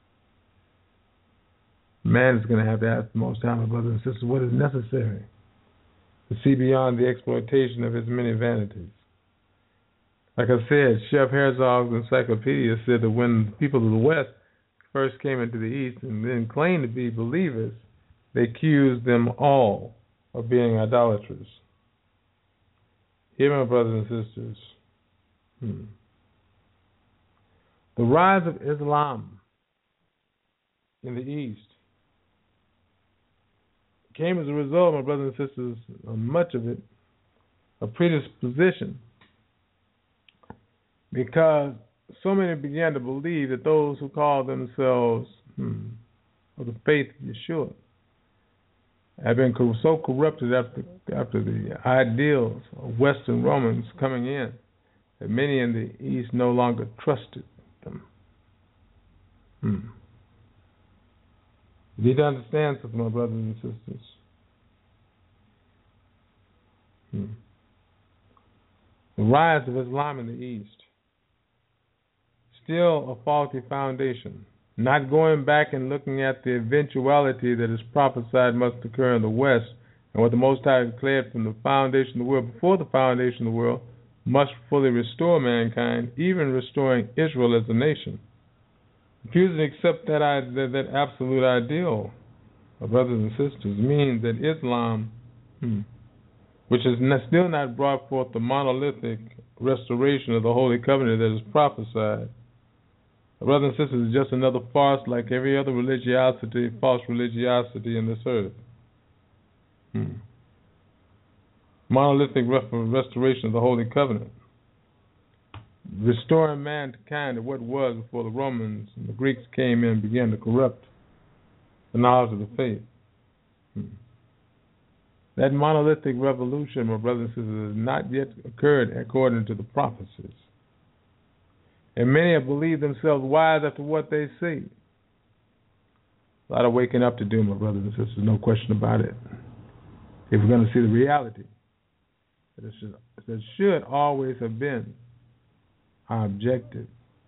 Man is going to have to ask the Most High, my brothers and sisters, what is necessary to see beyond the exploitation of his many vanities. Like I said, Chef Herzog's encyclopedia said that when the people of the West first came into the East and then claimed to be believers, they accused them all of being idolaters. Hear me, brothers and sisters. Hmm. The rise of Islam in the East came as a result, my brothers and sisters, on much of it, a predisposition, because so many began to believe that those who call themselves hmm, of the faith of Yeshua have been so corrupted after after the ideals of Western Romans coming in that many in the East no longer trusted them. Hmm. You need to understand something, my brothers and sisters. Hmm. The rise of Islam in the East, still a faulty foundation. Not going back and looking at the eventuality that is prophesied must occur in the West, and what the Most High declared from the foundation of the world, before the foundation of the world, must fully restore mankind, even restoring Israel as a nation. Refusing to accept that, that, that absolute ideal, my brothers and sisters, means that Islam, hmm, which has not, still not brought forth the monolithic restoration of the Holy Covenant that is prophesied, brothers and sisters, is just another farce like every other religiosity, false religiosity in this earth. Hmm. Monolithic restoration of the Holy Covenant. Restoring mankind to what was before the Romans and the Greeks came in and began to corrupt the knowledge of the faith. Hmm. That monolithic revolution, my brothers and sisters, has not yet occurred according to the prophecies. And many have believed themselves wise after what they see. A lot of waking up to do, my brothers and sisters, no question about it. If we're going to see the reality that it should, that it should always have been our objective.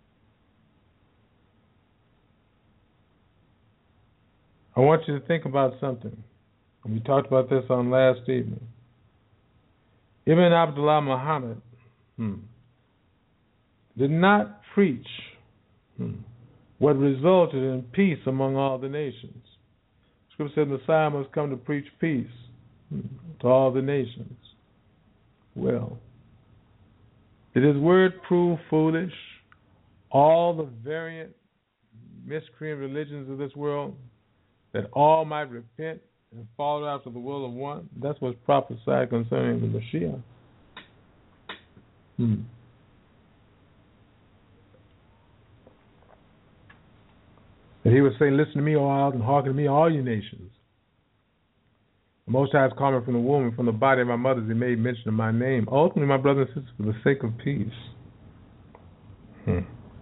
I want you to think about something. And we talked about this on last evening. Ibn Abdullah Muhammad hmm, did not preach hmm, what resulted in peace among all the nations. Scripture said the Messiah must come to preach peace hmm, to all the nations. Well, did his word prove foolish? All the variant miscreant religions of this world, that all might repent and follow after the will of one? That's what's prophesied concerning the Mashiach. Hmm. And he would say, listen to me, all out, and hearken to me, all you nations. The Most High has called me from the womb and from the body of my mothers. He made mention of my name. Ultimately, my brothers and sisters, for the sake of peace. Hmm.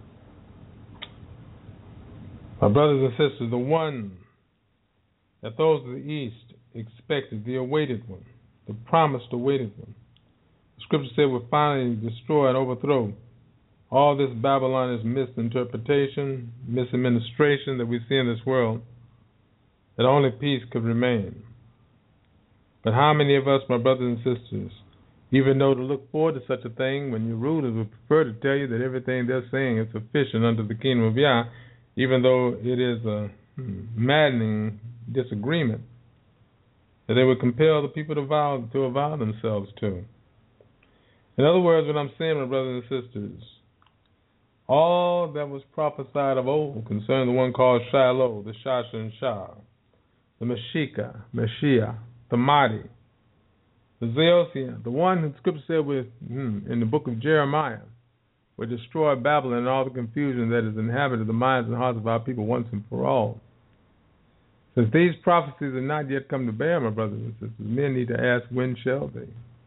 My brothers and sisters, the one that those of the East expected, the awaited one, the promised awaited one. The Scripture said we'll finally destroy and overthrow all this Babylonish misinterpretation, misadministration that we see in this world, that only peace could remain. But how many of us, my brothers and sisters, even know to look forward to such a thing when your rulers would prefer to tell you that everything they're saying is sufficient unto the kingdom of Yah, even though it is a maddening disagreement that they would compel the people to vow to avow themselves to. In other words, what I'm saying, my brothers and sisters, all that was prophesied of old concerning the one called Shiloh, the Shasha and Shah, the Meshika, Mashiach, the Mahdi, the Zeosia, the one who Scripture said was hmm, in the book of Jeremiah, would destroy Babylon and all the confusion that has inhabited the minds and hearts of our people once and for all. Since these prophecies have not yet come to bear, my brothers and sisters, men need to ask, when shall they?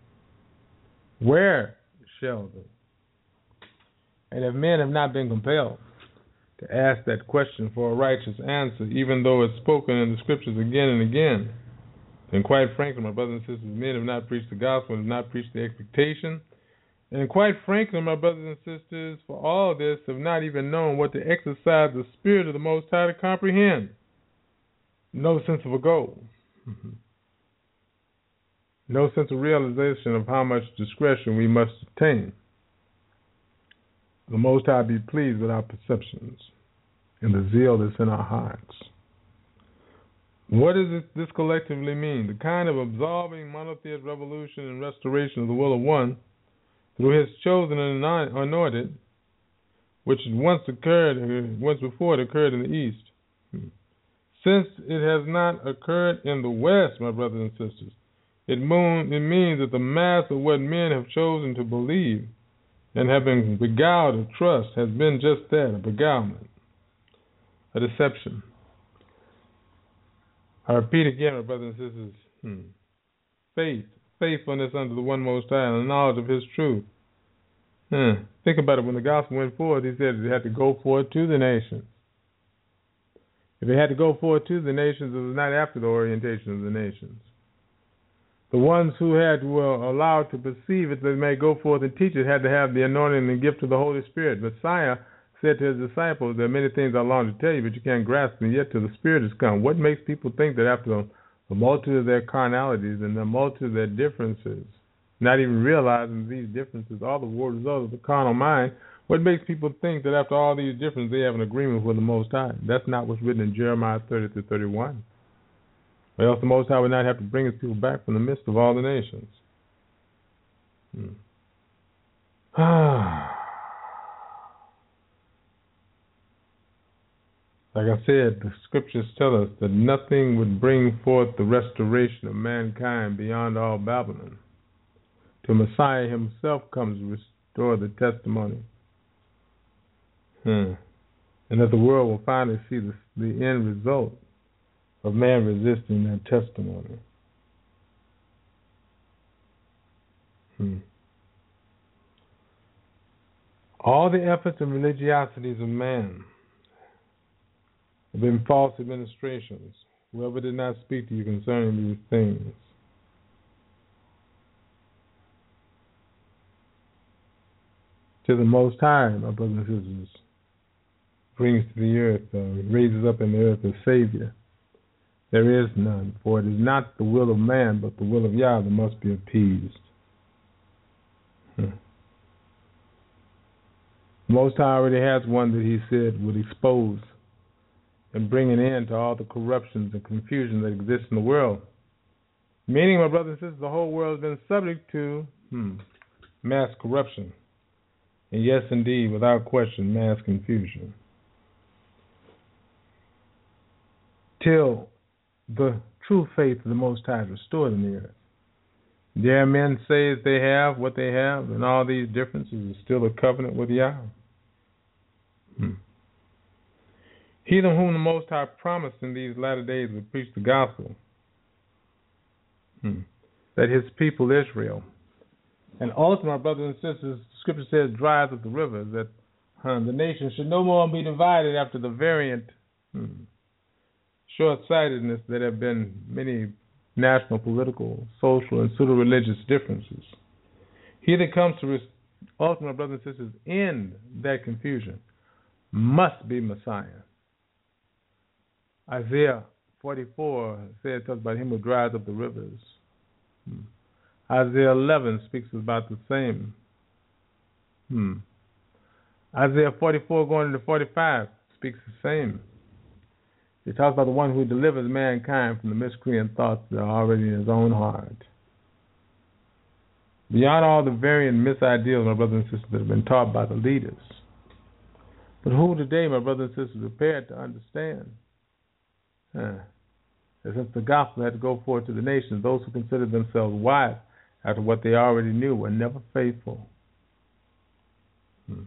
Where shall they? And if men have not been compelled to ask that question for a righteous answer, even though it's spoken in the Scriptures again and again, then quite frankly, my brothers and sisters, men have not preached the gospel, have not preached the expectation. And quite frankly, my brothers and sisters, for all of this, have not even known what to exercise the Spirit of the Most High to comprehend. No sense of a goal. Mm-hmm. No sense of realization of how much discretion we must attain. The Most High be pleased with our perceptions and the zeal that's in our hearts. What does this, this collectively mean? The kind of absolving monotheist revolution and restoration of the will of one through his chosen and anointed, which once occurred, once before it occurred in the East. Since it has not occurred in the West, my brothers and sisters, it, moon, it means that the mass of what men have chosen to believe and have been beguiled to trust has been just that, a beguilement, a deception. I repeat again, my brothers and sisters, hmm. faith, faithfulness unto the one Most High, and the knowledge of His truth. Hmm. Think about it. When the gospel went forth, He said it had to go forth to the nations. If it had to go forth to the nations, it was not after the orientation of the nations. The ones who had were allowed to perceive it, that they may go forth and teach it, had to have the anointing and gift of the Holy Spirit. Messiah said to His disciples, there are many things I long to tell you, but you can't grasp them yet till the Spirit has come. What makes people think that after the, the multitude of their carnalities and the multitude of their differences, not even realizing these differences are the result of the carnal mind, what makes people think that after all these differences they have an agreement with the Most High? That's not what's written in Jeremiah thirty through thirty-one. Or else the Most High would not have to bring His people back from the midst of all the nations. Hmm. Like I said, the scriptures tell us that nothing would bring forth the restoration of mankind beyond all Babylon, till Messiah Himself comes to restore the testimony. Hmm. And that the world will finally see the, the end result of man resisting that testimony. Hmm. All the efforts and religiosities of man have been false administrations. Whoever did not speak to you concerning these things. To the Most High, my brothers and sisters, brings to the earth, uh, raises up in the earth a Savior. There is none, for it is not the will of man, but the will of Yah that must be appeased. Hmm. The Most High already has one that He said would expose and bring an end to all the corruptions and confusion that exists in the world. Meaning, my brothers and sisters, the whole world has been subject to hmm, mass corruption. And yes, indeed, without question, mass confusion. Till the true faith of the Most High is restored in the earth. Dare men say that they have what they have, and all these differences is still a covenant with Yah? Hmm. He to whom the Most High promised in these latter days would preach the gospel, hmm. that His people Israel, and also, my brothers and sisters, the Scripture says, dries up the rivers, that huh, the nation should no more be divided after the variant hmm, short-sightedness that have been many national, political, social, and pseudo-religious differences. He that comes to ultimately, my brothers and sisters, end that confusion must be Messiah. Isaiah forty-four says about Him who dries up the rivers. Hmm. Isaiah eleven speaks about the same. Hmm. Isaiah forty-four going into forty-five speaks the same. It talks about the one who delivers mankind from the miscreant thoughts that are already in his own heart. Beyond all the varying misideals, my brothers and sisters, that have been taught by the leaders. But who today, my brothers and sisters, are prepared to understand? Huh. That since the gospel had to go forth to the nations, those who considered themselves wise after what they already knew were never faithful. Hmm.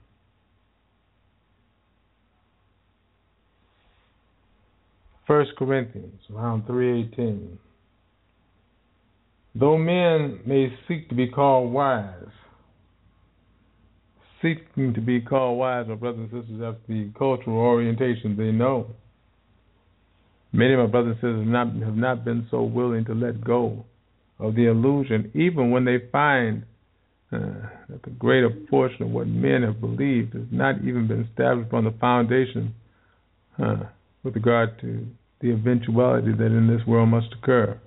First Corinthians, around three eighteen. Though men may seek to be called wise, seeking to be called wise, my brothers and sisters, after the cultural orientation they know, many of my brothers and sisters have not, have not been so willing to let go of the illusion, even when they find uh, that the greater portion of what men have believed has not even been established on the foundation uh, with regard to the eventuality that in this world must occur.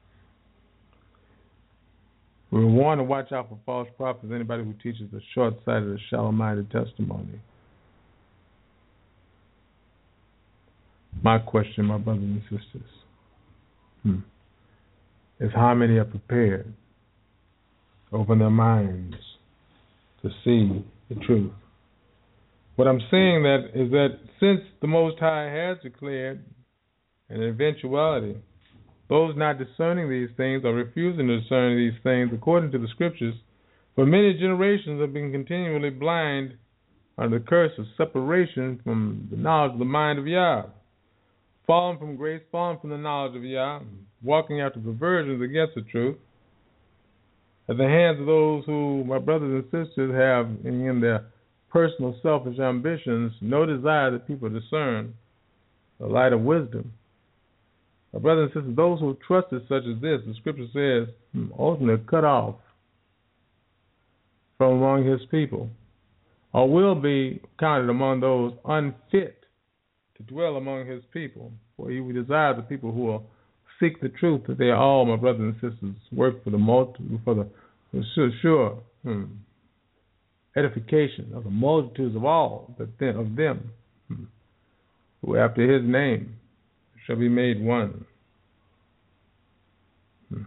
We're warned to watch out for false prophets, anybody who teaches a short-sighted or shallow-minded testimony. My question, my brothers and sisters, Hmm. It's how many are prepared, open their minds to see the truth. What I'm saying that is that since the Most High has declared an eventuality, those not discerning these things or refusing to discern these things according to the Scriptures, for many generations have been continually blind under the curse of separation from the knowledge of the mind of Yah, fallen from grace, fallen from the knowledge of Yah, walking after perversions against the truth, at the hands of those who, my brothers and sisters, have in, in their personal selfish ambitions no desire that people discern the light of wisdom. My brothers and sisters, those who trusted such as this, the Scripture says, ultimately cut off from among his people, or will be counted among those unfit to dwell among his people. For he desires the people who will seek the truth, that they all, my brothers and sisters, work for the multitude, for the sure, sure hmm, edification of the multitudes of all of them, hmm, who after his name shall be made one. Hmm.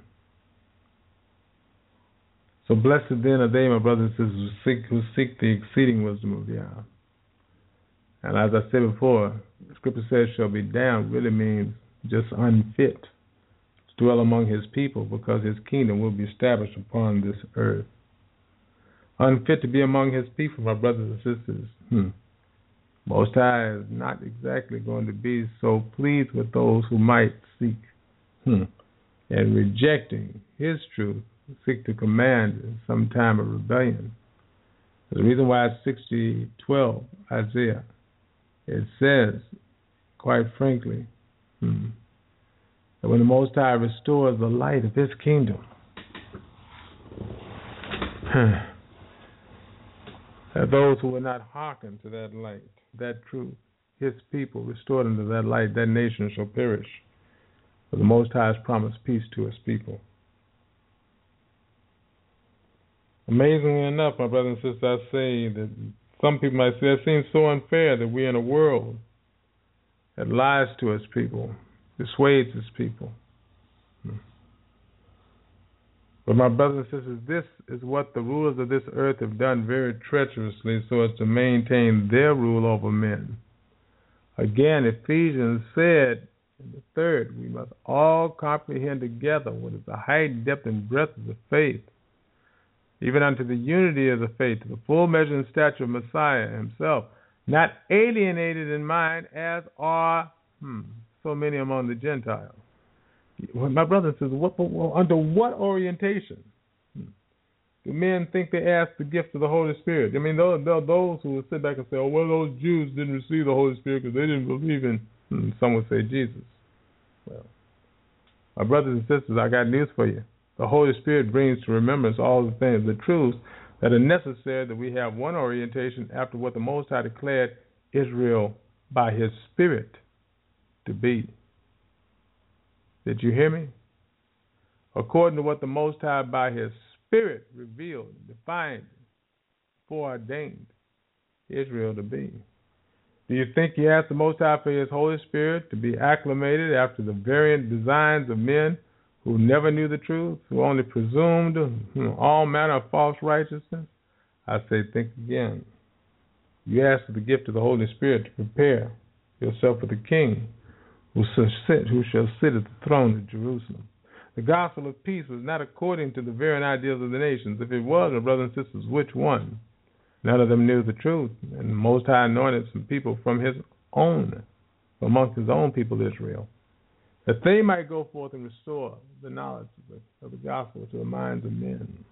So blessed then are they, my brothers and sisters, who seek, who seek the exceeding wisdom of Yah. And as I said before, the Scripture says shall be damned really means just unfit to dwell among his people, because his kingdom will be established upon this earth. Unfit to be among his people, my brothers and sisters. Hmm. Most High is not exactly going to be so pleased with those who might seek hmm, and rejecting his truth, seek to command in some time of rebellion. There's a reason why it's sixty twelve, Isaiah. It says, quite frankly, hmm, that when the Most High restores the light of his kingdom, that those who will not hearken to that light, that truth, his people restored unto that light, that nation shall perish. For the Most High has promised peace to his people. Amazingly enough, my brothers and sisters, I say that some people might say it seems so unfair that we're in a world that lies to its people, dissuades its people. But my brothers and sisters, this is what the rulers of this earth have done very treacherously so as to maintain their rule over men. Again, Ephesians said in the third, we must all comprehend together what is the height, depth, and breadth of the faith, even unto the unity of the faith, to the full measure and stature of Messiah himself, not alienated in mind as are hmm, so many among the Gentiles. My brother says, what, under what orientation do men think they ask the gift of the Holy Spirit? I mean, those, those who will sit back and say, oh, well, those Jews didn't receive the Holy Spirit because they didn't believe in, hmm, some would say, Jesus. Well, my brothers and sisters, I got news for you. The Holy Spirit brings to remembrance all the things, the truths that are necessary, that we have one orientation after what the Most High declared Israel by his Spirit to be. Did you hear me? According to what the Most High by his Spirit revealed, defined, foreordained Israel to be. Do you think he asked the Most High for his Holy Spirit to be acclimated after the variant designs of men who never knew the truth, who only presumed you know, all manner of false righteousness? I say, think again. You asked for the gift of the Holy Spirit to prepare yourself for the King who shall sit, who shall sit at the throne of Jerusalem. The gospel of peace was not according to the varying ideals of the nations. If it was, my brothers and sisters, which one? None of them knew the truth. And the Most High anointed some people from his own, amongst his own people Israel, that they might go forth and restore the knowledge of the, of the gospel to the minds of men.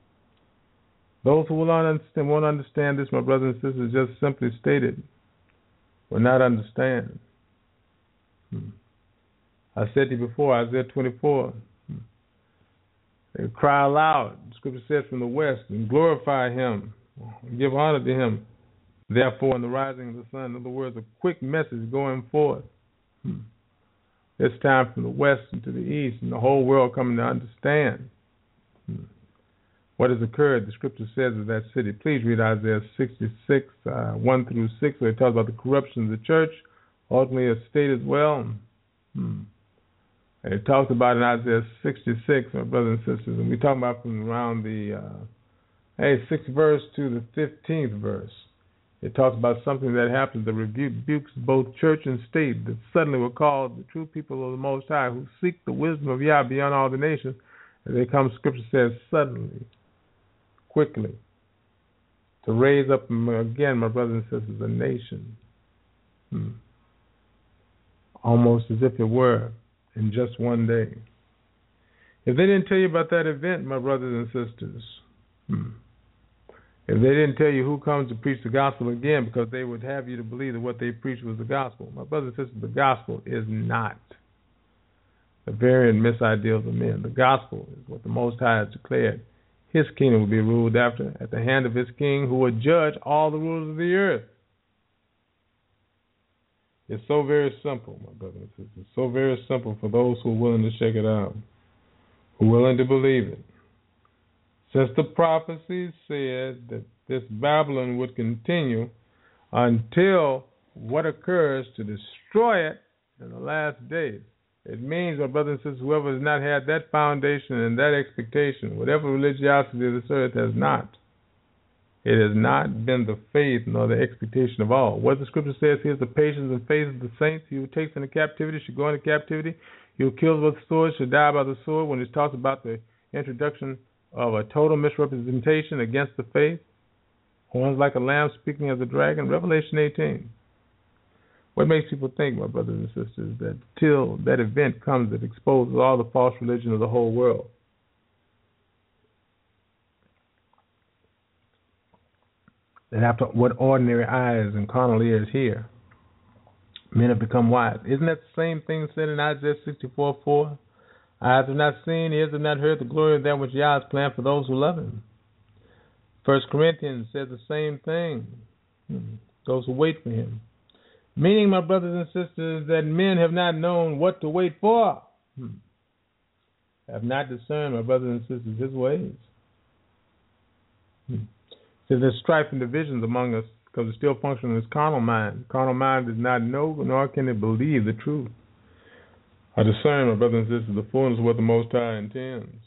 Those who will not understand, won't understand this, my brothers and sisters, just simply stated, will not understand. Hmm. I said to you before, Isaiah twenty-four, hmm. they cry aloud, the Scripture says, from the west, and glorify him, and give honor to him. Therefore, in the rising of the sun, in other words, a quick message going forth. Hmm. This time from the west and to the east, and the whole world coming to understand hmm. what has occurred. The Scripture says of that city. Please read Isaiah sixty-six, uh, one through six, where it talks about the corruption of the church. Ultimately, a state as well. Hmm. And it talks about in Isaiah sixty-six, my brothers and sisters, and we're talking about from around the uh, hey, sixth verse to the fifteenth verse. It talks about something that happens that rebukes both church and state, that suddenly will call the true people of the Most High who seek the wisdom of Yah beyond all the nations. And they come, Scripture says, suddenly, quickly, to raise up again, my brothers and sisters, a nation. Hmm. Almost as if it were in just one day. If they didn't tell you about that event, my brothers and sisters, hmm, if they didn't tell you who comes to preach the gospel again, because they would have you to believe that what they preached was the gospel. My brothers and sisters, the gospel is not the varying misideals of men. The gospel is what the Most High has declared. His kingdom will be ruled after at the hand of his king, who will judge all the rulers of the earth. It's so very simple, my brothers and sisters. So very simple for those who are willing to check it out, who are willing to believe it. Since the prophecy said that this Babylon would continue until what occurs to destroy it in the last days. It means, my brothers and sisters, whoever has not had that foundation and that expectation, whatever religiosity of this earth has not, it has not been the faith nor the expectation of all. What the Scripture says here is the patience and faith of the saints. He who takes into captivity should go into captivity. He who kills with the sword should die by the sword. When it talks about the introduction of a total misrepresentation against the faith, horns like a lamb speaking as a dragon, Revelation eighteen. What makes people think, my brothers and sisters, that till that event comes that exposes all the false religion of the whole world? That after what ordinary eyes and carnal ears hear, men have become wise. Isn't that the same thing said in Isaiah sixty-four four? Eyes have not seen, ears have not heard the glory of that which Yah has planned for those who love him. First Corinthians says the same thing. Those who wait for him. Meaning, my brothers and sisters, that men have not known what to wait for. Have not discerned, my brothers and sisters, his ways. So there's strife and divisions among us because it still functions in this carnal mind. Carnal mind does not know, nor can it believe the truth. I discern, my brothers and sisters, the fullness of what the Most High intends.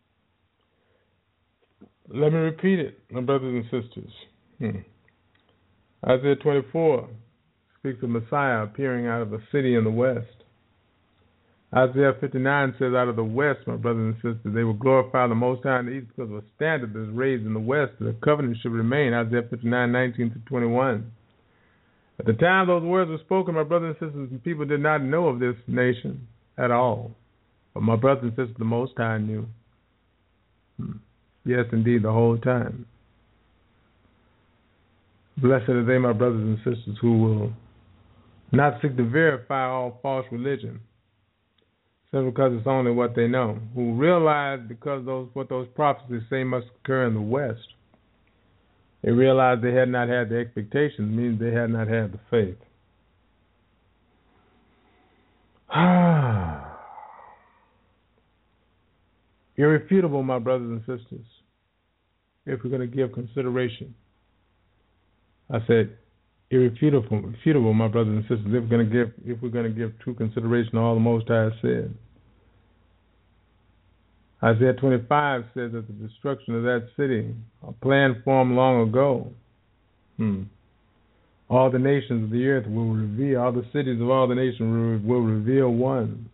Let me repeat it, my brothers and sisters. Hmm. Isaiah twenty-four speaks of Messiah appearing out of a city in the west. Isaiah fifty-nine says, out of the west, my brothers and sisters, they will glorify the Most High in the east because of a standard that is raised in the west. The covenant should remain. Isaiah fifty-nine nineteen to twenty-one. At the time those words were spoken, my brothers and sisters, people did not know of this nation at all. But my brothers and sisters, the Most High knew. Hmm. Yes, indeed, the whole time. Blessed are they, my brothers and sisters, who will not seek to verify all false religion, simply because it's only what they know, who realize because those what those prophecies say must occur in the West. They realized they had not had the expectations, means they had not had the faith. Irrefutable, my brothers and sisters, if we're going to give consideration. I said, irrefutable, irrefutable, my brothers and sisters, if we're going to give, if we're going to give true consideration to all the Most High said. Isaiah twenty-five says that the destruction of that city, a plan formed long ago. Hmm. All the nations of the earth will reveal, all the cities of all the nations will reveal one.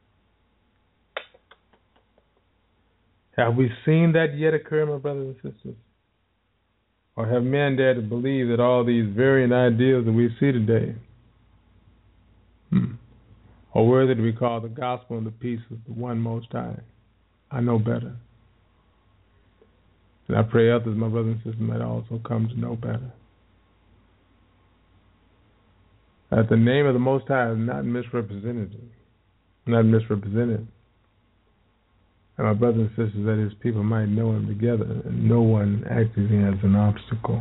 Have we seen that yet occur, my brothers and sisters? Or have men dared to believe that all these varying ideas that we see today hmm, are worthy to be called the gospel and the peace of the one Most High? I know better. And I pray others, my brothers and sisters, might also come to know better. That the name of the Most High is not misrepresented. Not misrepresented. And my brothers and sisters, that his people might know him together and no one acting as an obstacle.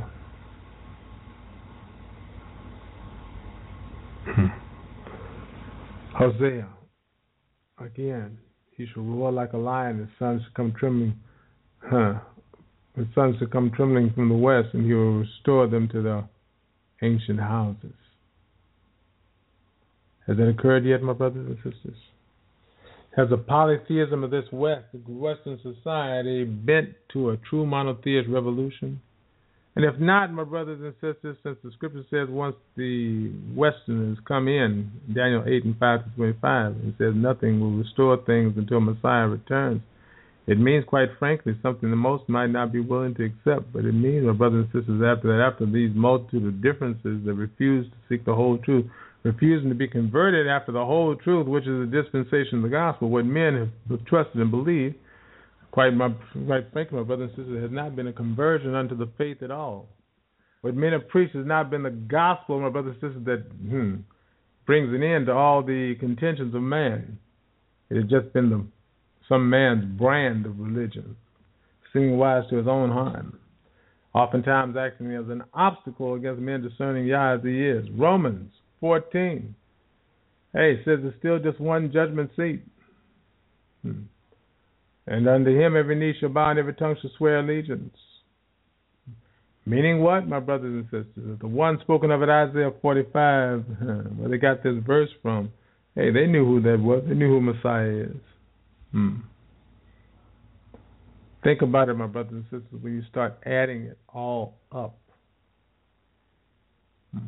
Hosea, again, he shall roar like a lion, his sons shall come trembling, huh? His sons shall come trembling from the west, and he will restore them to their ancient houses. Has that occurred yet, my brothers and sisters? Has the polytheism of this West, Western society, bent to a true monotheist revolution? And if not, my brothers and sisters, since the scripture says once the Westerners come in, Daniel eight and five to twenty-five, it says nothing will restore things until Messiah returns. It means, quite frankly, something the most might not be willing to accept, but it means, my brothers and sisters, after that, after these multitude of differences that refuse to seek the whole truth, refusing to be converted after the whole truth, which is the dispensation of the gospel, what men have trusted and believed, quite, my, quite frankly, my brothers and sisters, has not been a conversion unto the faith at all. What men have preached has not been the gospel, my brothers and sisters, that hmm, brings an end to all the contentions of man. It has just been the some man's brand of religion, seeming wise to his own harm, oftentimes acting as an obstacle against men discerning Yah as he is. Romans fourteen, hey, it says there's still just one judgment seat. Hmm. And unto him every knee shall bow and every tongue shall swear allegiance. Meaning what, my brothers and sisters? The one spoken of in Isaiah forty-five, where they got this verse from, hey, they knew who that was. They knew who Messiah is. Hmm. Think about it, my brothers and sisters, when you start adding it all up. Hmm.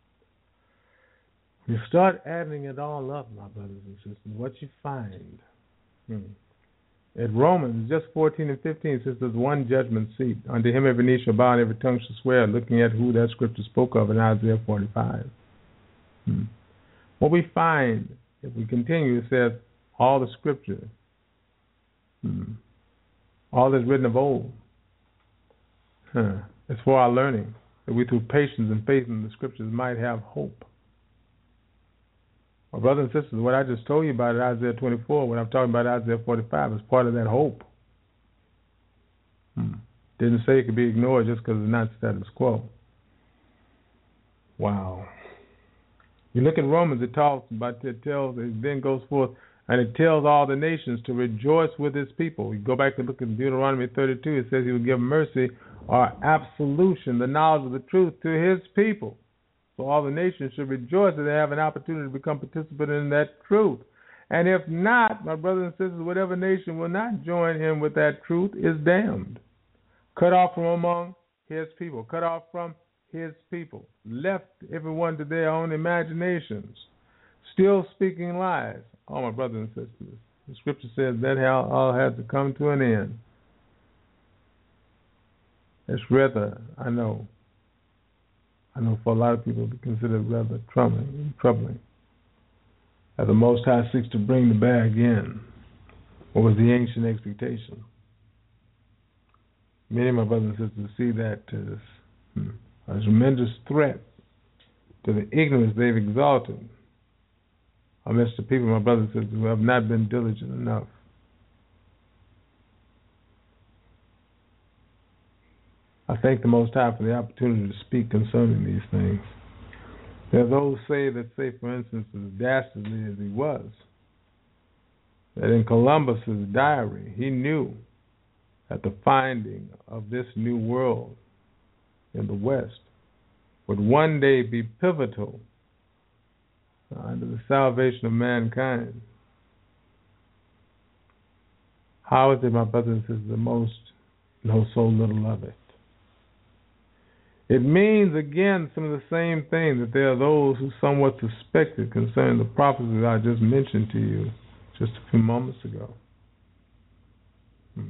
You start adding it all up, my brothers and sisters, what you find. Hmm. At Romans, just fourteen and fifteen, it says there's one judgment seat. Unto him every knee shall bow and every tongue shall swear, looking at who that scripture spoke of in Isaiah forty-five. Hmm. What we find, if we continue, it says all the scripture, hmm, all that's written of old, huh, is for our learning, that we through patience and faith in the scriptures might have hope. My brothers and sisters, what I just told you about in Isaiah twenty-four, when I'm talking about Isaiah forty-five, is part of that hope. Hmm. Didn't say it could be ignored just because it's not status quo. Wow. You look at Romans, it talks about, it tells, it then goes forth, and it tells all the nations to rejoice with his people. You go back and look at Deuteronomy thirty-two, it says he will give mercy or absolution, the knowledge of the truth, to his people. So all the nations should rejoice that they have an opportunity to become participant in that truth. And if not, my brothers and sisters, whatever nation will not join him with that truth is damned. Cut off from among his people. Cut off from his people. Left everyone to their own imaginations. Still speaking lies. Oh, my brothers and sisters, the scripture says that all has to come to an end. It's rather, I know, I know for a lot of people it considered rather troubling, troubling. As the Most High seeks to bring the bag in, what was the ancient expectation? Many of my brothers and sisters see that as hmm, a tremendous threat to the ignorance they've exalted amidst the people, my brothers and sisters, who have not been diligent enough. I thank the Most High for the opportunity to speak concerning these things. There are those say that say, for instance, as dastardly as he was, that in Columbus's diary, he knew that the finding of this new world in the West would one day be pivotal uh, to the salvation of mankind. How is it, my brothers and sisters, the most know so little of it? It means, again, some of the same thing, that there are those who somewhat suspected concerning the prophecies I just mentioned to you just a few moments ago. Hmm.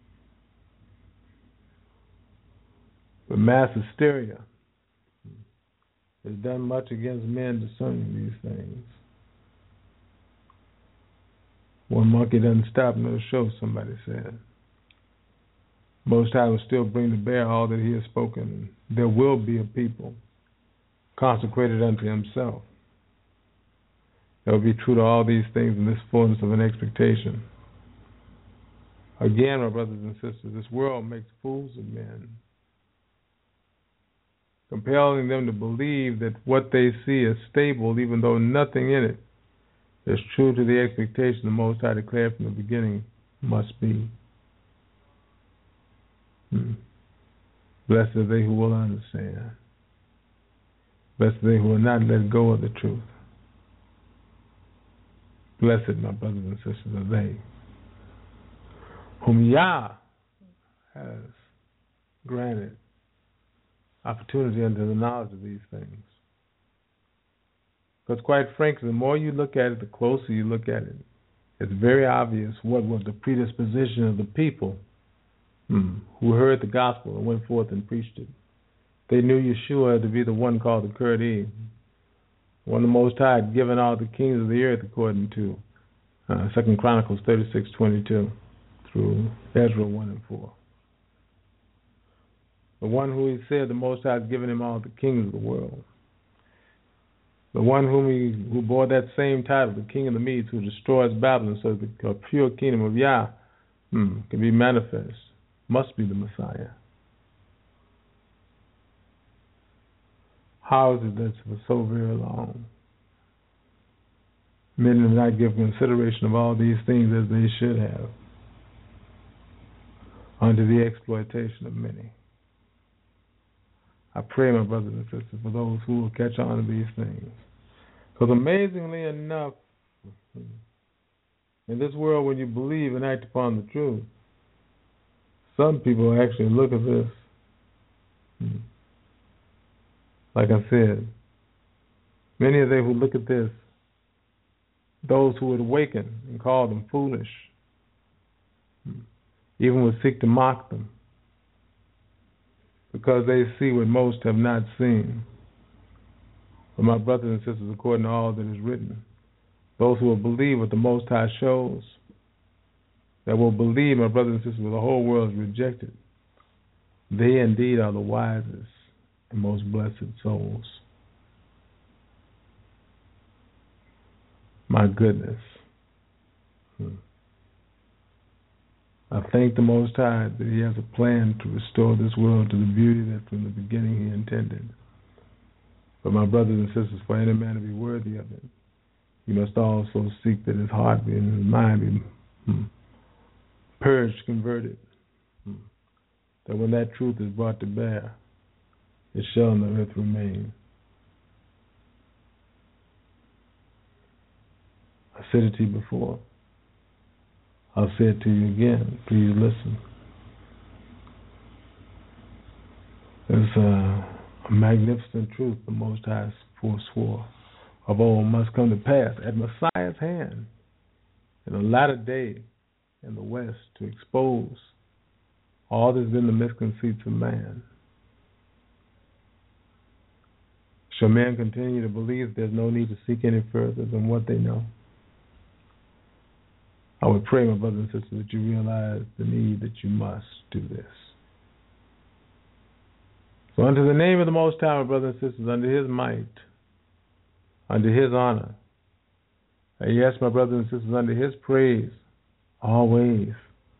But mass hysteria has done much against men discerning these things. One monkey doesn't stop nor show, somebody said. Most High will still bring to bear all that he has spoken. There will be a people consecrated unto himself. That will be true to all these things in this fullness of an expectation. Again, my brothers and sisters, this world makes fools of men, compelling them to believe that what they see is stable, even though nothing in it is true to the expectation the Most High declared from the beginning must be. Hmm. Blessed are they who will understand. Blessed are they who will not let go of the truth. Blessed, my brothers and sisters, are they whom Yah has granted opportunity unto the knowledge of these things. Because quite frankly, the more you look at it, the closer you look at it, it's very obvious what was the predisposition of the people hmm, who heard the gospel and went forth and preached it. They knew Yeshua to be the one called the Kurdi, one the Most High had given all the kings of the earth, according to uh, Second Chronicles thirty-six twenty-two through Ezra one and four. The one who he said the Most High had given him all the kings of the world. The one whom he who bore that same title, the King of the Medes, who destroys Babylon so that the pure kingdom of Yah hmm, can be manifest, must be the Messiah. How is it that for so very long men have not given consideration of all these things as they should have, unto the exploitation of many? I pray, my brothers and sisters, for those who will catch on to these things. Because amazingly enough, in this world, when you believe and act upon the truth, some people actually look at this. Like I said, many of them who look at this, those who would awaken and call them foolish, even would seek to mock them, because they see what most have not seen. But my brothers and sisters, according to all that is written, those who will believe what the Most High shows, that will believe, my brothers and sisters, when the whole world is rejected, they indeed are the wisest and most blessed souls. My goodness. Hmm. I thank the Most High that He has a plan to restore this world to the beauty that from the beginning He intended. But my brothers and sisters, for any man to be worthy of it, he must also seek that his heart be and his mind be hmm, purged, converted, hmm, that when that truth is brought to bear, it shall on the earth remain. I said it to you before. I'll say it to you again. Please listen. There's a, a magnificent truth the Most High forswore of old must come to pass at Messiah's hand in the latter day in the West to expose all that's been the misconceits of man. Shall men continue to believe there's no need to seek any further than what they know? I would pray, my brothers and sisters, that you realize the need that you must do this. So unto the name of the Most High, my brothers and sisters, under His might, under His honor, and yes, my brothers and sisters, under His praise, always.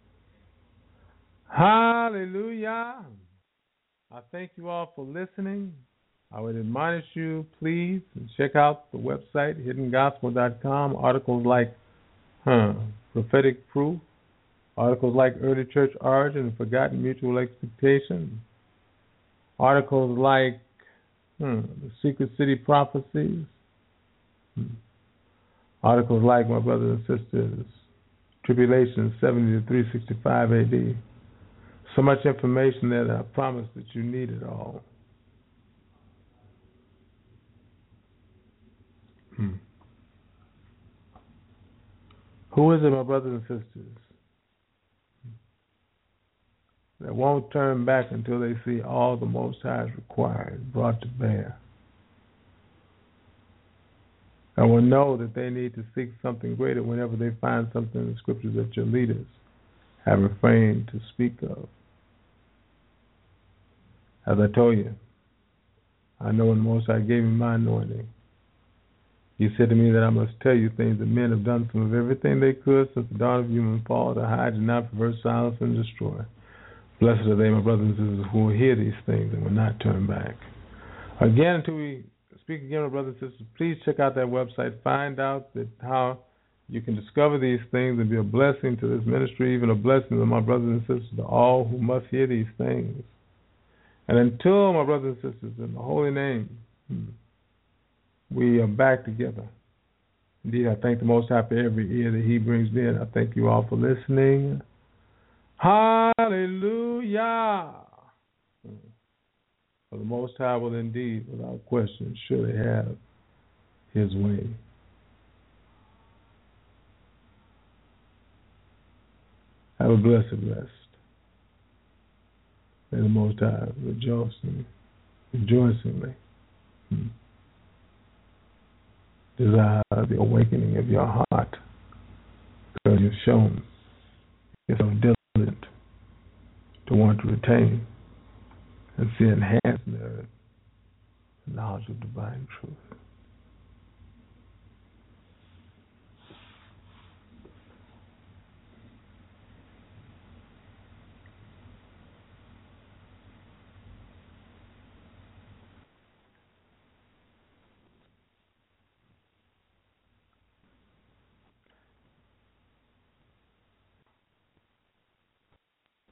Hallelujah. I thank you all for listening. I would admonish you, please, check out the website, hidden gospel dot com, articles like huh, Prophetic Proof, articles like Early Church Origin and Forgotten Mutual Expectation, articles like hmm, The Secret City Prophecies, hmm, articles like, my brothers and sisters, Tribulation seventy to three sixty-five A D. So much information that I promise that you need it all. Hmm. Who is it, my brothers and sisters, that won't turn back until they see all the Most High is required, brought to bear, and will know that they need to seek something greater whenever they find something in the Scriptures that your leaders have refrained to speak of? As I told you, I know when the Most High gave me my anointing, He said to me that I must tell you things that men have done some of everything they could since the dawn of human fall to hide, deny, pervert, silence, and destroy. Blessed are they, my brothers and sisters, who will hear these things and will not turn back. Again, until we speak again, my brothers and sisters, please check out that website. Find out that how you can discover these things and be a blessing to this ministry, even a blessing to my brothers and sisters, to all who must hear these things. And until, my brothers and sisters, in the holy name, we are back together. Indeed, I thank the Most High for every ear that He brings in. I thank you all for listening. Hallelujah. For the Most High will indeed, without question, surely have His way. Have a blessed rest. May the Most High rejoice in, rejoicingly hmm, desire the awakening of your heart, because you've shown yourself diligent to want to retain and see enhanced in the knowledge of divine truth.